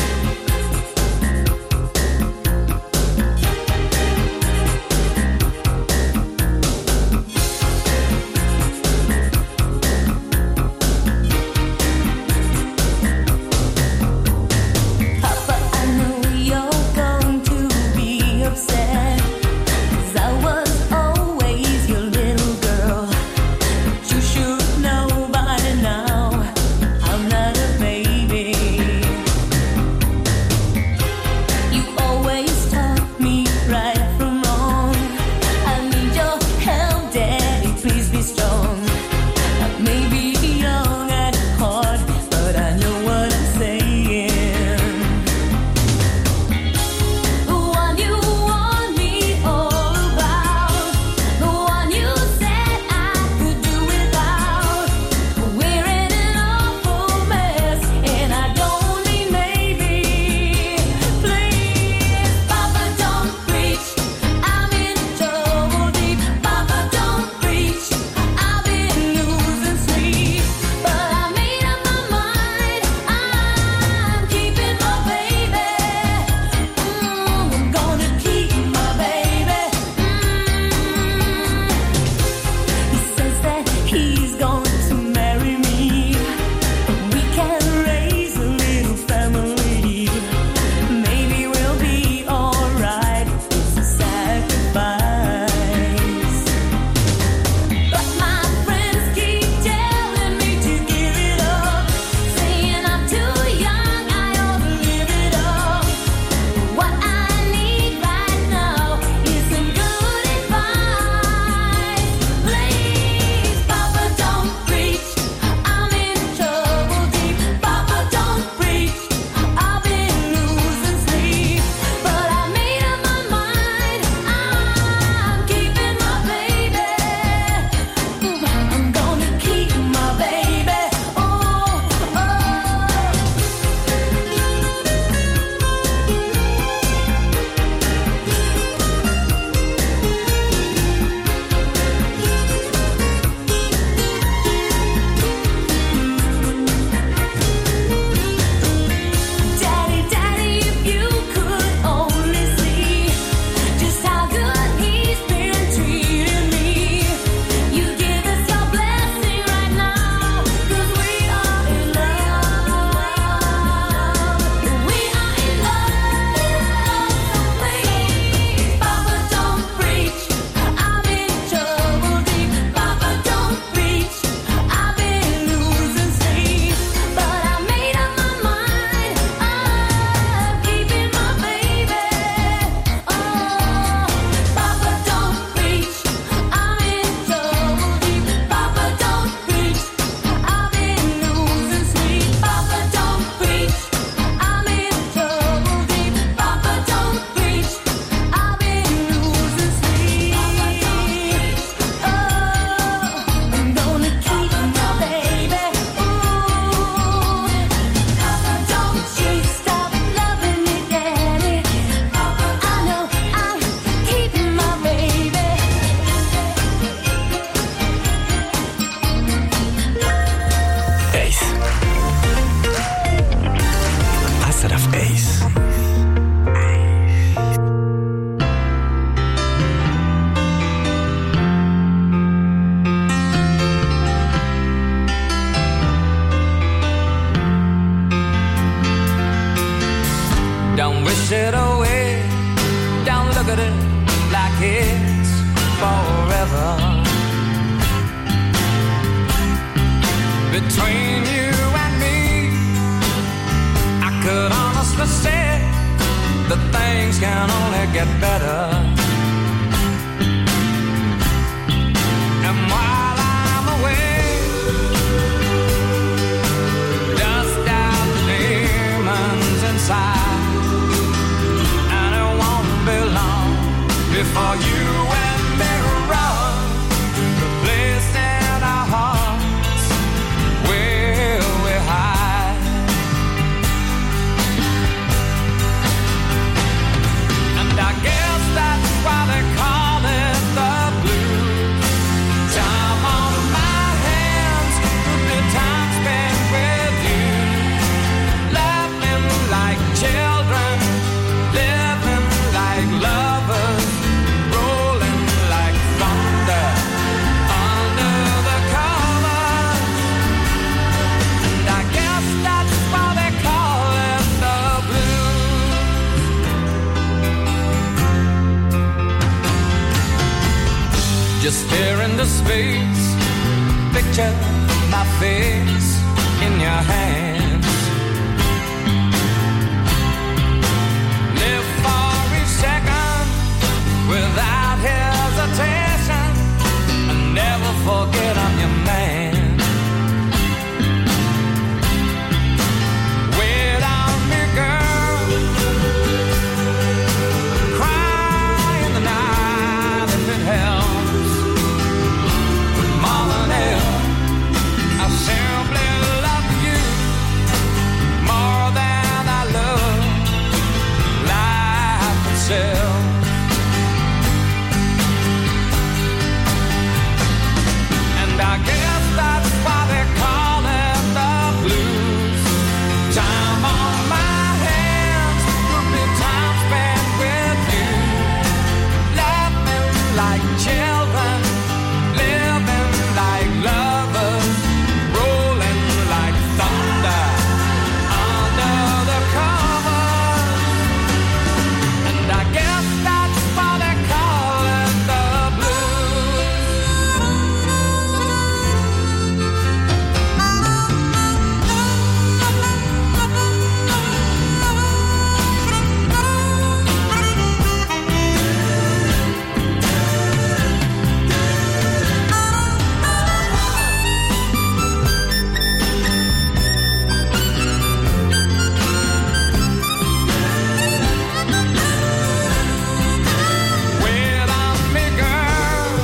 Don't wish it away, don't look at it like it's forever. Between you and me, I could honestly say that things can only get better. And while I'm away, dust out the demons inside, and it won't be long before you and me run the place in our hearts where we hide. And I guess that's why they call it the blues. Time on my hands, good time spent with you, laughing like children, living like lovers, rolling like thunder under the covers. And I guess that's why they call it the blues. Just stare into space, picture my face in your hands. Live for each second without hesitation, and never forget I'm your man. Wait on me, girl, cry in the night if it helps. But more than ever, I simply love you more than I love life itself. And I guess that's why they call it the blues. Time on my hands would be time spent with you, laughing like children, living like lovers, rolling like thunder under the covers. And I guess that's why they call it the blues. Wait on me, girl,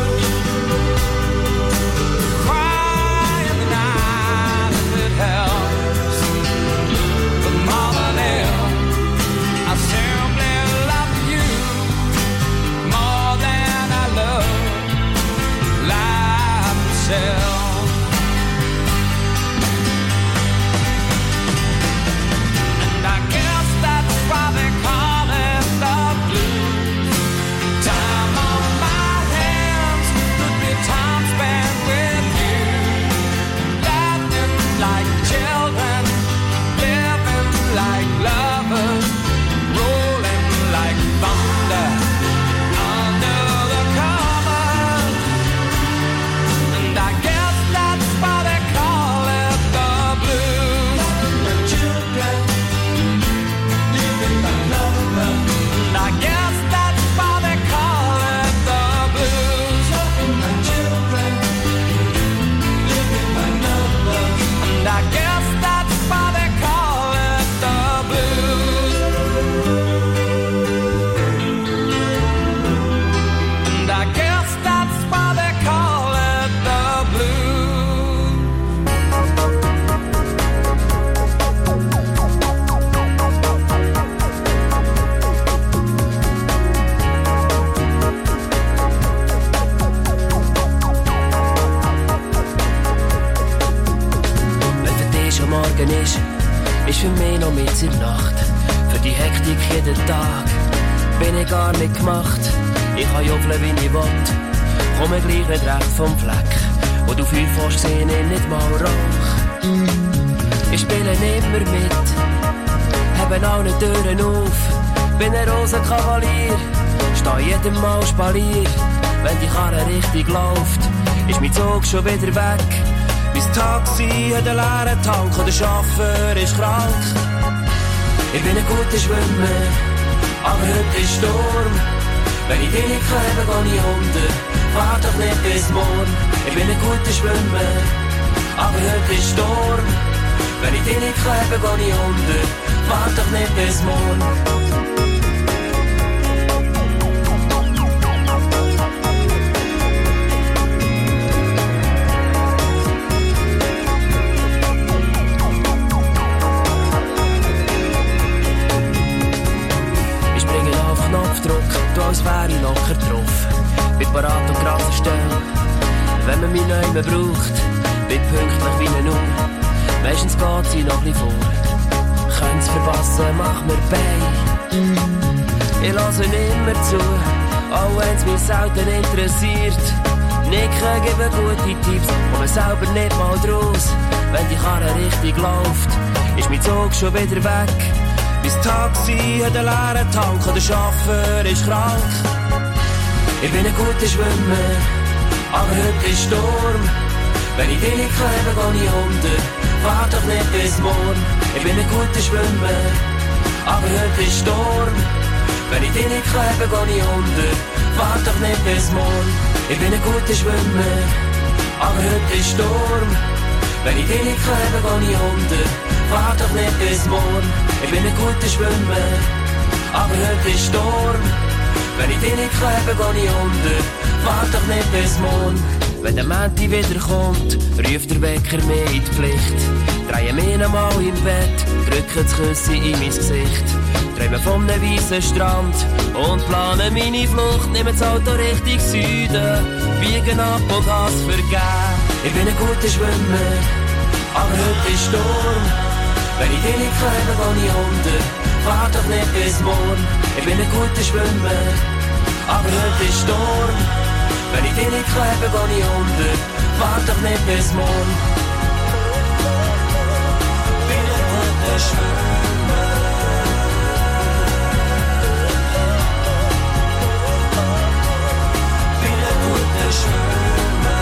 cry in the night if it helps. But more than ever, I simply love you more than I love life itself. And I guess that's why they call it the blues. Time on my hands could be time spent with you, laughing like children, living like lovers, rolling like thunder under the covers. And I guess that's why they call it the blues. Children, living like lovers. And I guess that's why they call it the blues. Children, living like lovers. And I guess that's why they call it the blues. And I guess that's why they call it the blues. Wenn für dich schon morgen ist für mich noch mit in der Nacht. Für die Hektik jeden Tag bin ich gar nicht gemacht. Ich kann jubeln, wie ich will, komme gleich nicht recht vom Fleck. Wo du viel fährst, seh ich nicht mal Rauch. Ich spiele immer mit, habe alle Türen auf, bin ein Rosenkavalier, steh jedem Mal Spalier. Wenn die Karre richtig läuft, ist mein Zug schon wieder weg. Mein Taxi hat einen leeren Tank und der Chauffeur ist krank. Ich bin ein guter Schwimmer, aber heute ist Sturm. Wenn ich dich nicht habe, geh ich unter. Fahr doch nicht bis morgen. Ich bin ein guter Schwimmer, aber heute ist Sturm. Wenn ich dich nicht habe, geh ich unter. Fahr doch nicht bis morgen. Du als wäre ich locker drauf. Bin parat und grad Stelle. Wenn man mich nicht mehr braucht, bin pünktlich wie eine Uhr. Meistens geht sie noch ein vor. Könnt's verpassen, mach mir Bein. Ich lasse immer zu, auch wenn's mich selten interessiert. Nicken geben gute Tipps, und man selber nicht mal draus. Wenn die Karre richtig läuft, ist mein Zug schon wieder weg. Bis Taxi hat einen leeren Tank und der Chauffeur ist krank. Ich bin ein guter Schwimmer, aber heute ist Sturm. Wenn ich dich nicht habe, geh ich unter. Fahr doch nicht bis morgen. Ich bin ein guter Schwimmer, aber heute ist Sturm. Wenn ich dich nicht habe, geh ich unter. Fahr doch nicht bis morgen. Ich bin ein guter Schwimmer, aber heute ist Sturm. Wenn ich dich nicht habe, geh ich unter. Fahr doch nicht bis morgen. Ich bin ein guter Schwimmer, aber heute ist Sturm. Wenn ich dich nicht habe, geh ich unter. Fahr doch nicht bis morgen. Wenn der Menti wiederkommt, ruft der Wecker mich in die Pflicht. Drehe mich nochmal im Bett, drücke das Küsschen in mein Gesicht. Träume von einem weißen Strand und plane meine Flucht. Nehme das Auto Richtung Süden, biegen ab und has vergeben. Ich bin ein guter Schwimmer, aber heute ist Sturm. Wenn ich dich nicht habe, geh ich unter. Fahr doch nicht bis morgen. Ich bin ein guter Schwimmer, aber heute ist Sturm. Wenn ich dich nicht habe, geh ich unter. Fahr doch nicht bis morgen. Bin ein guter Schwimmer. Bin ein guter Schwimmer.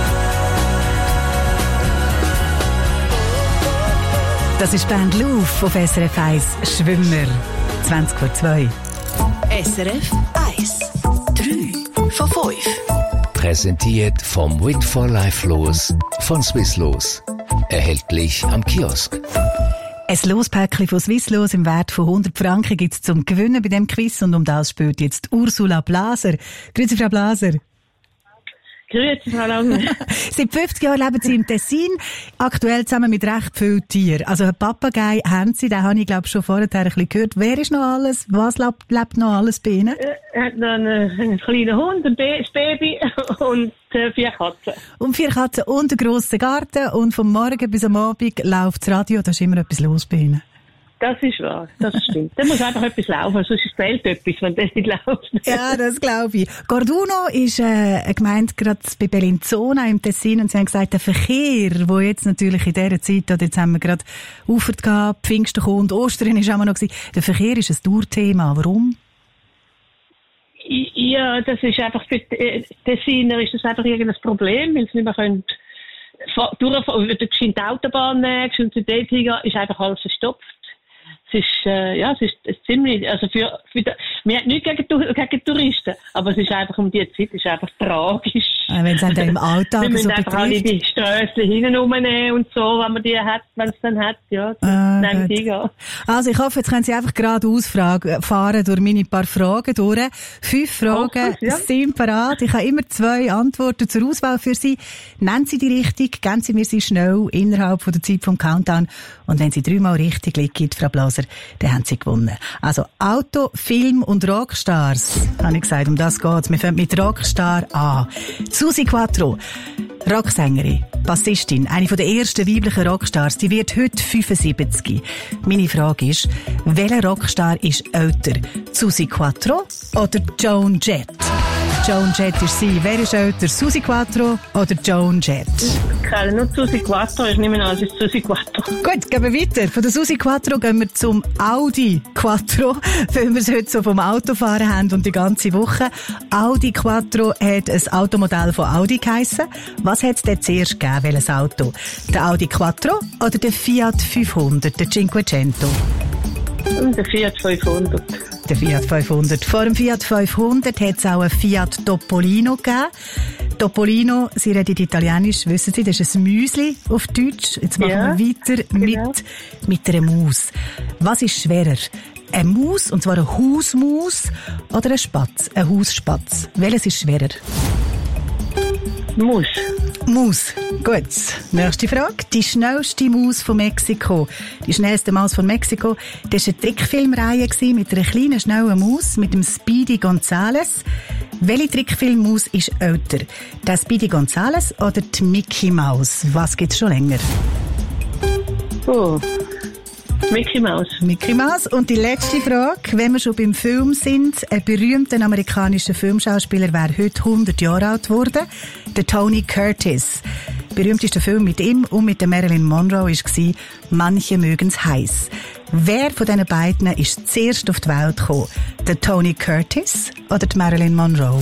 Das ist Band Luf auf SRF 1 Schwimmer 20:02. SRF 1 3 von 5. Präsentiert vom Wind for Life Los von Swisslos. Erhältlich am Kiosk. Ein Lospäckchen von Swisslos im Wert von 100 Franken gibt es zum Gewinnen bei diesem Quiz und um das spielt jetzt Ursula Blaser. Grüezi, Frau Blaser. Grüezi, Frau Lange. Seit 50 Jahren leben Sie im Tessin, aktuell zusammen mit recht vielen Tieren. Also einen Papagei haben Sie, den habe ich glaube schon vorher ein bisschen gehört. Wer ist noch alles? Was lebt noch alles bei Ihnen? Er hat noch einen kleinen Hund, ein Baby und 4 Katzen. Und 4 Katzen und einen grossen Garten und vom Morgen bis am Abend läuft das Radio, da ist immer etwas los bei Ihnen. Das ist wahr, das stimmt. Da muss einfach etwas laufen, sonst fehlt etwas, wenn das nicht läuft. Ja, das glaube ich. Gorduno ist eine Gemeinde gerade bei Bellinzona im Tessin und Sie haben gesagt, der Verkehr, der jetzt natürlich in dieser Zeit, oder jetzt haben wir gerade Ufert gehabt, Pfingsten kommt, Ostern ist auch noch gewesen, der Verkehr ist ein Dauerthema. Warum? Ja, das ist einfach für die Tessiner ist das einfach irgendein Problem, weil sie nicht mehr können durchfahren, die Autobahn nehmen und zu dort hingehen, ist einfach alles verstopft. Es ist ziemlich, also wir haben nichts gegen Touristen, aber es ist einfach um die Zeit, es ist einfach tragisch. Wenn es dann im Alltag wir müssen so einfach alle die Strössli hinten rumnehmen und so, wenn man die hat, wenn es dann hat, ja, nehmen die gehen. Also ich hoffe, jetzt können Sie einfach geradeaus fahren durch meine paar Fragen durch. 5 Fragen sind parat. Ich habe immer 2 Antworten zur Auswahl für Sie. Nennen Sie die richtig, geben Sie mir sie schnell innerhalb von der Zeit vom Countdown. Und wenn Sie 3-mal richtig liegen, Frau Blaser, dann haben Sie gewonnen. Also Auto, Film und Rockstars, habe ich gesagt, um das geht's. Wir fangen mit Rockstar an. Susi Quattro, Rocksängerin, Bassistin, eine der ersten weiblichen Rockstars, die wird heute 75. Meine Frage ist, welcher Rockstar ist älter? Susi Quattro oder Joan Jett? Joan Jett ist sie. Wer ist älter? Susi Quattro oder Joan Jett? Ich kenne nur Susi Quattro, ich nehme an, es ist Susi Quattro. Gut, gehen wir weiter. Von der Susi Quattro gehen wir zum Audi Quattro, weil wir es heute so vom Autofahren haben und die ganze Woche. Audi Quattro hat ein Automodell von Audi geheissen. Was hat es denn zuerst gegeben, welches Auto? Der Audi Quattro oder der Fiat 500, der Cinquecento? Der Fiat 500. Der Fiat 500. Vor dem Fiat 500 hat es auch einen Fiat Topolino gegeben. Topolino, Sie reden Italienisch, wissen Sie, das ist ein Müsli auf Deutsch. Jetzt machen wir weiter mit einer Maus. Was ist schwerer? Eine Maus, und zwar eine Hausmaus, oder ein Spatz, ein Hausspatz? Welches ist schwerer? Maus. Maus. Gut. Nächste Frage. Die schnellste Maus von Mexiko. Die schnellste Maus von Mexiko. Das war eine Trickfilmreihe mit einer kleinen, schnellen Maus, mit dem Speedy Gonzales. Welche Trickfilmmaus ist älter? Der Speedy Gonzales oder die Mickey Maus? Was gibt's schon länger? Oh. Mickey Mouse. Mickey Mouse. Und die letzte Frage, wenn wir schon beim Film sind, ein berühmter amerikanischer Filmschauspieler wäre heute 100 Jahre alt geworden, der Tony Curtis. Der berühmteste Film mit ihm und mit der Marilyn Monroe war «Manche mögen's heiß». Wer von diesen beiden ist zuerst auf die Welt gekommen? Der Tony Curtis oder die Marilyn Monroe?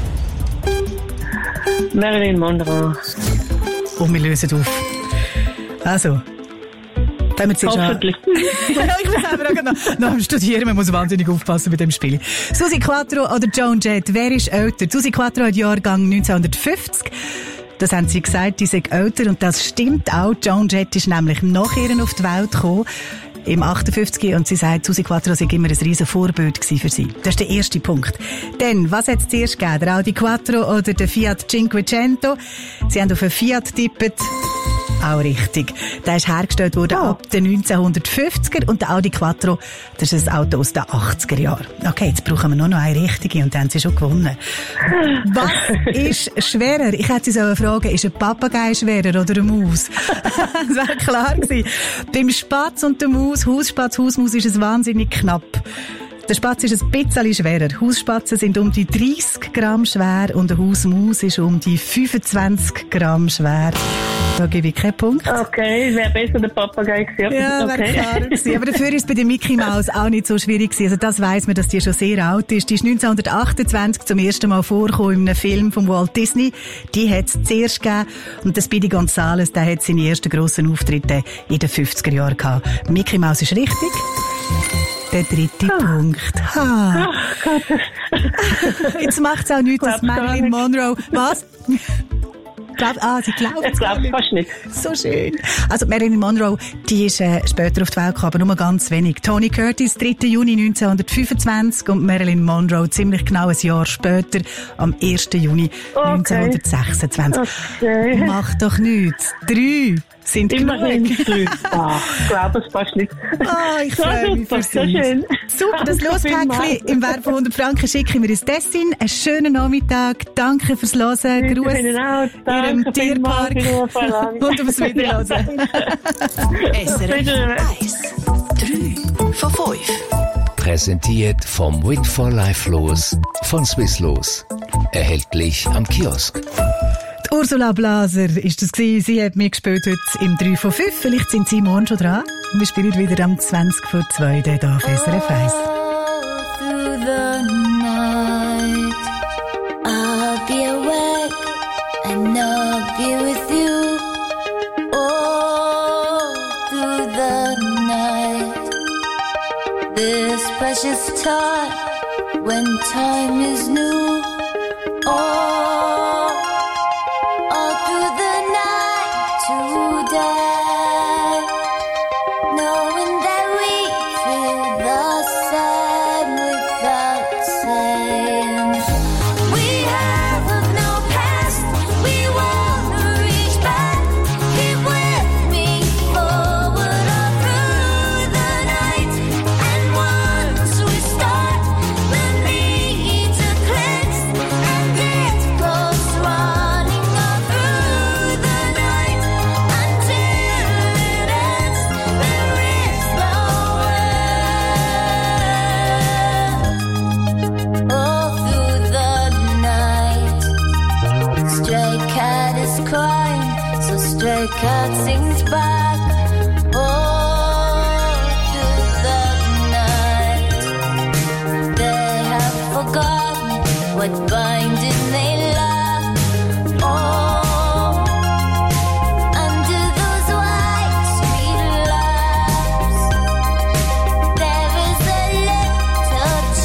Marilyn Monroe. Und wir lösen auf. Also, hoffentlich. Ich muss selber noch studieren, man muss wahnsinnig aufpassen mit dem Spiel. Susi Quattro oder Joan Jett, wer ist älter? Susi Quattro hat Jahrgang 1950. Das haben sie gesagt, die sind älter und das stimmt auch. Joan Jett ist nämlich nach ihr auf die Welt gekommen. Im 58. Und sie sagt, Susi Quattro sei immer ein riesen Vorbild für sie. Das ist der erste Punkt. Dann, was hat es zuerst gegeben? Der Audi Quattro oder der Fiat Cinquecento? Sie haben auf einen Fiat getippt. Auch richtig. Der ist hergestellt worden ab den 1950er und der Audi Quattro, das ist ein Auto aus den 80er Jahren. Okay, jetzt brauchen wir nur noch eine richtige und dann haben sie schon gewonnen. Was ist schwerer? Ich hätte Sie so fragen, ist ein Papagei schwerer oder eine Maus? Das wäre klar gewesen. Beim Spatz und der Maus, Hausspatz, Hausmaus, ist es wahnsinnig knapp. Der Spatz ist ein bisschen schwerer. Hausspatzen sind um die 30 Gramm schwer und eine Hausmaus ist um die 25 Gramm schwer. Da gebe ich keinen Punkt. Okay, wäre besser der Papagei gewesen. Ja, wäre klar gewesen. Aber dafür ist es bei der Mickey Maus auch nicht so schwierig gewesen. Also das weiss man, dass die schon sehr alt ist. Die ist 1928 zum ersten Mal vorgekommen in einem Film von Walt Disney. Die hat es zuerst gegeben. Und der Speedy Gonzales, der hat seine ersten grossen Auftritte in den 50er Jahren gehabt. Mickey Maus ist richtig. Der dritte Punkt. Ha. Ach Gott. Jetzt macht es auch nichts, dass Marilyn Monroe... Was? Sie glaubt es fast nicht. So schön. Also Marilyn Monroe, die ist später auf die Welt gekommen, aber nur ganz wenig. Tony Curtis, 3. Juni 1925 und Marilyn Monroe ziemlich genau ein Jahr später, am 1. Juni 1926. Okay. Macht doch nichts. 3 sind immerhin genug. Ich glaube es fast nicht. Ich freue mich für Sie. Schön. Super, das Lospäckchen im Wert von 100 Franken schicken wir ins Tessin. Einen schönen Nachmittag. Danke fürs Hören. Gruß Ihrem Tierpark und aufs Wiederhören. SRF 1 3 von 5. Präsentiert vom Win for Life Los von Swisslos. Erhältlich am Kiosk. Ursula Blaser ist das gewesen. Sie hat mitgespielt heute im 3 von 5. Vielleicht sind Sie morgen schon dran. Wir spielen wieder am 20 vor 2 hier auf SRF 1. Through the night, I'll be awake and I'll be with you. Oh, through the night, this precious time when time is new. Oh. Cat sings back, oh, through the night. They have forgotten what binding they love. Oh, under those white sweet lips, there is a little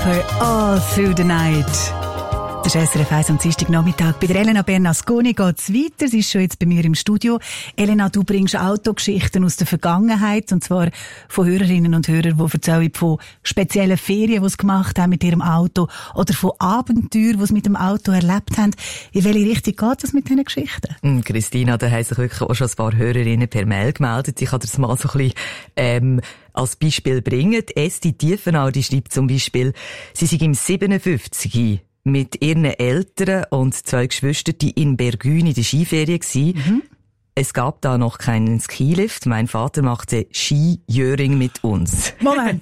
Her All Through the Night. Das ist SRF 1 am Dienstagnachmittag. Bei der Elena Bernasconi geht es weiter. Sie ist schon jetzt bei mir im Studio. Elena, du bringst Autogeschichten aus der Vergangenheit, und zwar von Hörerinnen und Hörern, die erzählen von speziellen Ferien, die sie gemacht haben mit ihrem Auto, oder von Abenteuern, die sie mit dem Auto erlebt haben. In welche Richtung geht das mit diesen Geschichten? Christina, da haben sich wirklich auch schon ein paar Hörerinnen per Mail gemeldet. Ich kann das mal so ein bisschen als Beispiel bringen. Die Esti Tiefenau, die schreibt zum Beispiel, sie sei im 57 mit ihren Eltern und 2 Geschwistern, die in Bergün in der Skiferie waren. Es gab da noch keinen Skilift. Mein Vater machte Skijöring mit uns. Moment.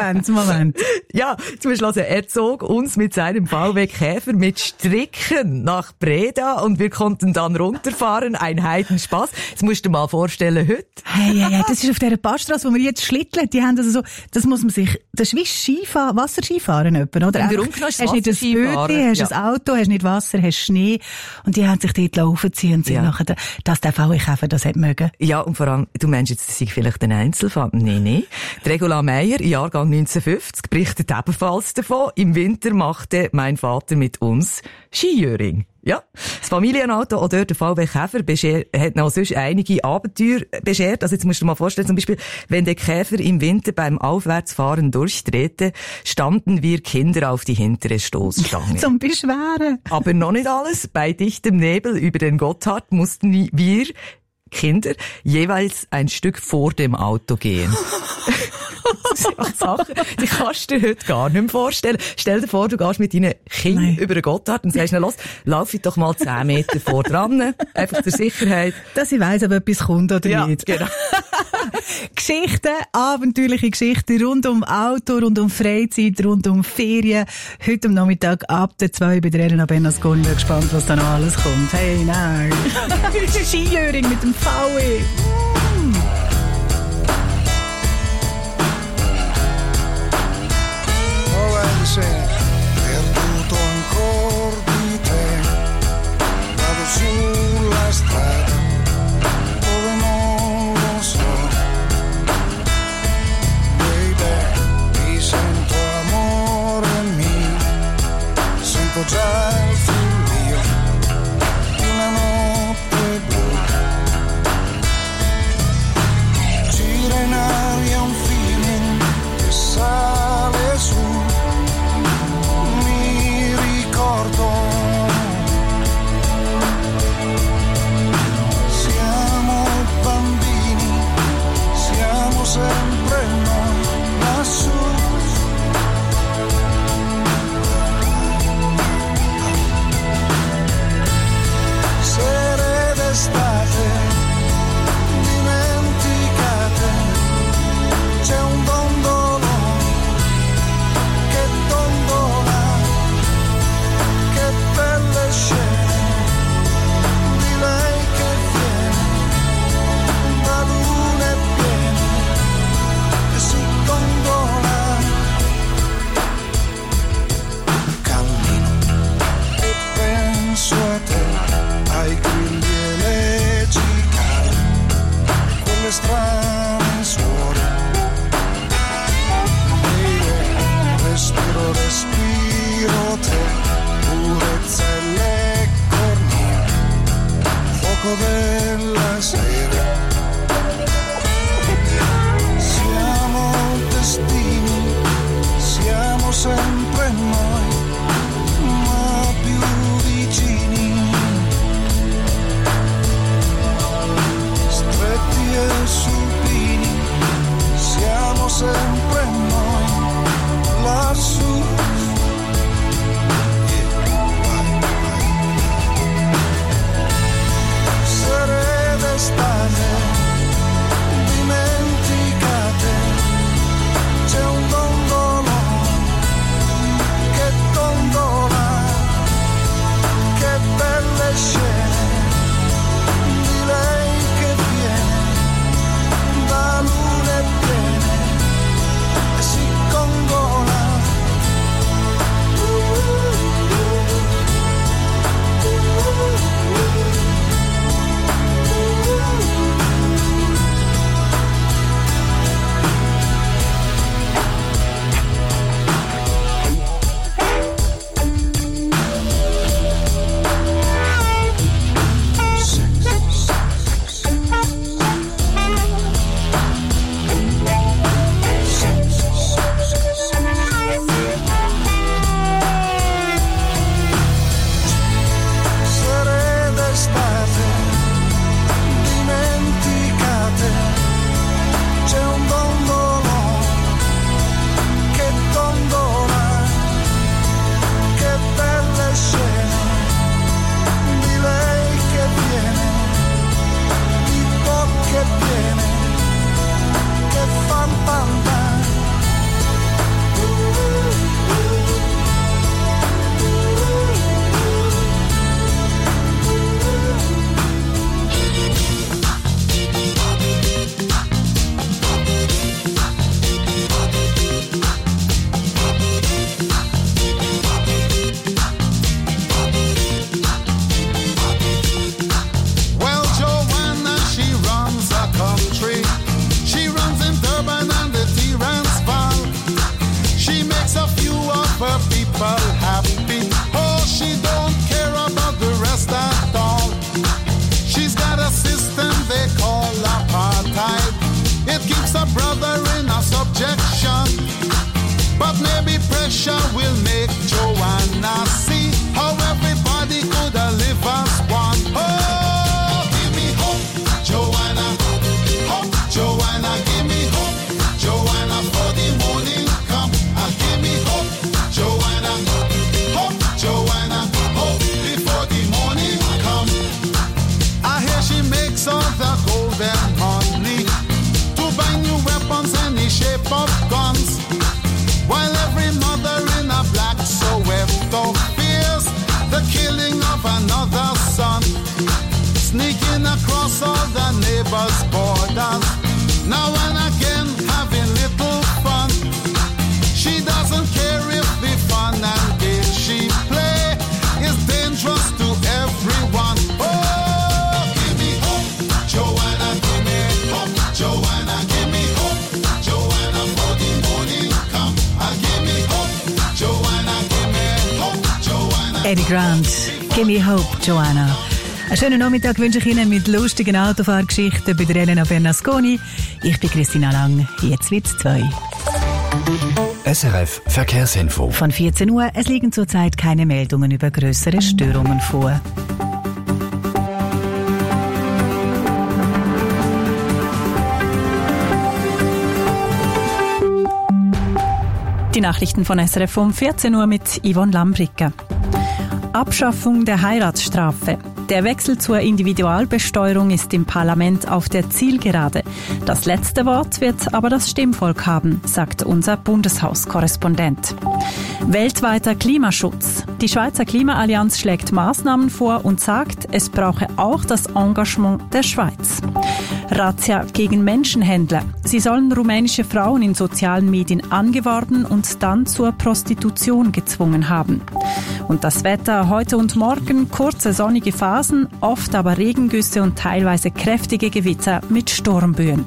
Ja, zum Beispiel, er zog uns mit seinem VW Käfer mit Stricken nach Breda und wir konnten dann runterfahren. Ein Heidenspaß. Das musst du dir mal vorstellen heute. Hey, das ist auf dieser Passstrasse, wo wir jetzt schlitteln. Die haben also so, das muss man sich, das ist wie Skifahren, Wasserskifahren etwa, oder? Im Grunde genommen ist hast nicht ein Bötchen, hast ein Auto, hast nicht Wasser, hast Schnee. Und die haben sich dort aufgezogen und sind nachher, dass der VW Käfer das hat mögen. Ja, und vor allem, du meinst jetzt, das sei vielleicht ein Einzelfall? Nee. Die Regula Meyer, Jahrgang 1950, berichtet ebenfalls davon. Im Winter machte mein Vater mit uns Skijöring. Ja, das Familienauto oder der VW Käfer hat noch sonst einige Abenteuer beschert. Also jetzt musst du dir mal vorstellen, zum Beispiel, wenn der Käfer im Winter beim Aufwärtsfahren durchdrehte, standen wir Kinder auf die hintere Stoßstange. Zum Beschweren. Aber noch nicht alles. Bei dichtem Nebel über den Gotthard mussten wir Kinder jeweils ein Stück vor dem Auto gehen. Das sind Sachen, die kannst du dir heute gar nicht mehr vorstellen. Stell dir vor, du gehst mit deinen Kindern über den Gotthard und sagst, na los, lauf ich doch mal 10 Meter vor dran, einfach zur Sicherheit. Dass ich weiss, ob etwas kommt oder nicht. Genau. Geschichten, abenteuerliche Geschichten rund um Auto, rund um Freizeit, rund um Ferien. Heute am Nachmittag ab der 2 bei der Elena Bernasconi. Ich bin gespannt, was da noch alles kommt. Hey, nein. Skijöring mit dem VW. Perduto ancora di te, vado sulla strada dove non lo so, baby, mi sento amore mio, sento già il figlio di una notte blu, gira in aria un feeling che sale su. Siamo bambini, siamo sempre noi lassù. Sere d'estate, dimenticate, c'è un dondolo che dondola. Che belle scene di lei che viene da lune piene e si gondola. Cammino e penso a te, ai grilli e le cicale, quelle strane suore. E respiro te. Purezza e le cornie, fuoco della sera. Siamo destini, siamo sempre noi, ma più vicini. Stretti e supini, siamo sempre noi, lassù. Estate, takes all the gold and money to buy new weapons, any shape of guns, while every mother in a black Soweto fears the killing of another son, sneaking across all the neighbors' borders, now and again having little fun. She doesn't care if the fun and game she play is dangerous to everyone. Oh, give me hope, Joanna, give me hope, Joanna, give me hope, Joanna, for the morning come. Give me hope, Joanna, give me hope, Joanna. Eddie Grant, give me hope, Joanna. Einen schönen Nachmittag wünsche ich Ihnen mit lustigen Autofahrgeschichten bei der Elena Bernasconi. Ich bin Christina Lang, jetzt wird's 2. SRF Verkehrsinfo. Von 14 Uhr, es liegen zurzeit keine Meldungen über größere Störungen vor. Die Nachrichten von SRF um 14 Uhr mit Yvonne Lambricke. Abschaffung der Heiratsstrafe. Der Wechsel zur Individualbesteuerung ist im Parlament auf der Zielgerade. Das letzte Wort wird aber das Stimmvolk haben, sagt unser Bundeshauskorrespondent. Weltweiter Klimaschutz. Die Schweizer Klimaallianz schlägt Maßnahmen vor und sagt, es brauche auch das Engagement der Schweiz. Razzia gegen Menschenhändler. Sie sollen rumänische Frauen in sozialen Medien angeworben und dann zur Prostitution gezwungen haben. Und das Wetter heute und morgen, kurze sonnige Phasen, oft aber Regengüsse und teilweise kräftige Gewitter mit Sturmböen.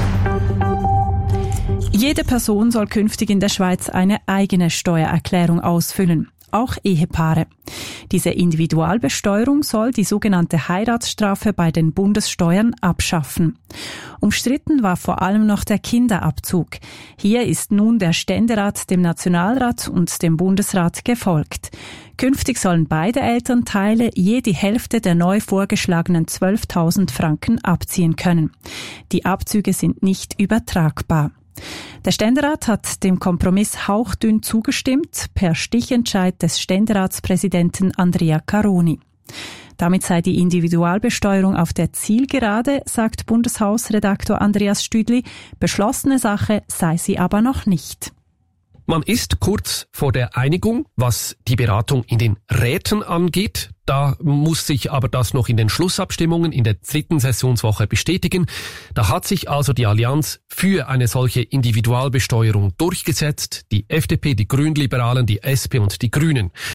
Jede Person soll künftig in der Schweiz eine eigene Steuererklärung ausfüllen. Auch Ehepaare. Diese Individualbesteuerung soll die sogenannte Heiratsstrafe bei den Bundessteuern abschaffen. Umstritten war vor allem noch der Kinderabzug. Hier ist nun der Ständerat dem Nationalrat und dem Bundesrat gefolgt. Künftig sollen beide Elternteile je die Hälfte der neu vorgeschlagenen 12.000 Franken abziehen können. Die Abzüge sind nicht übertragbar. Der Ständerat hat dem Kompromiss hauchdünn zugestimmt, per Stichentscheid des Ständeratspräsidenten Andrea Caroni. Damit sei die Individualbesteuerung auf der Zielgerade, sagt Bundeshausredaktor Andreas Stüdli. Beschlossene Sache sei sie aber noch nicht. Man ist kurz vor der Einigung, was die Beratung in den Räten angeht. Da muss sich aber das noch in den Schlussabstimmungen in der 3. Sessionswoche bestätigen. Da hat sich also die Allianz für eine solche Individualbesteuerung durchgesetzt. Die FDP, die Grünliberalen, die SP und die Grünen.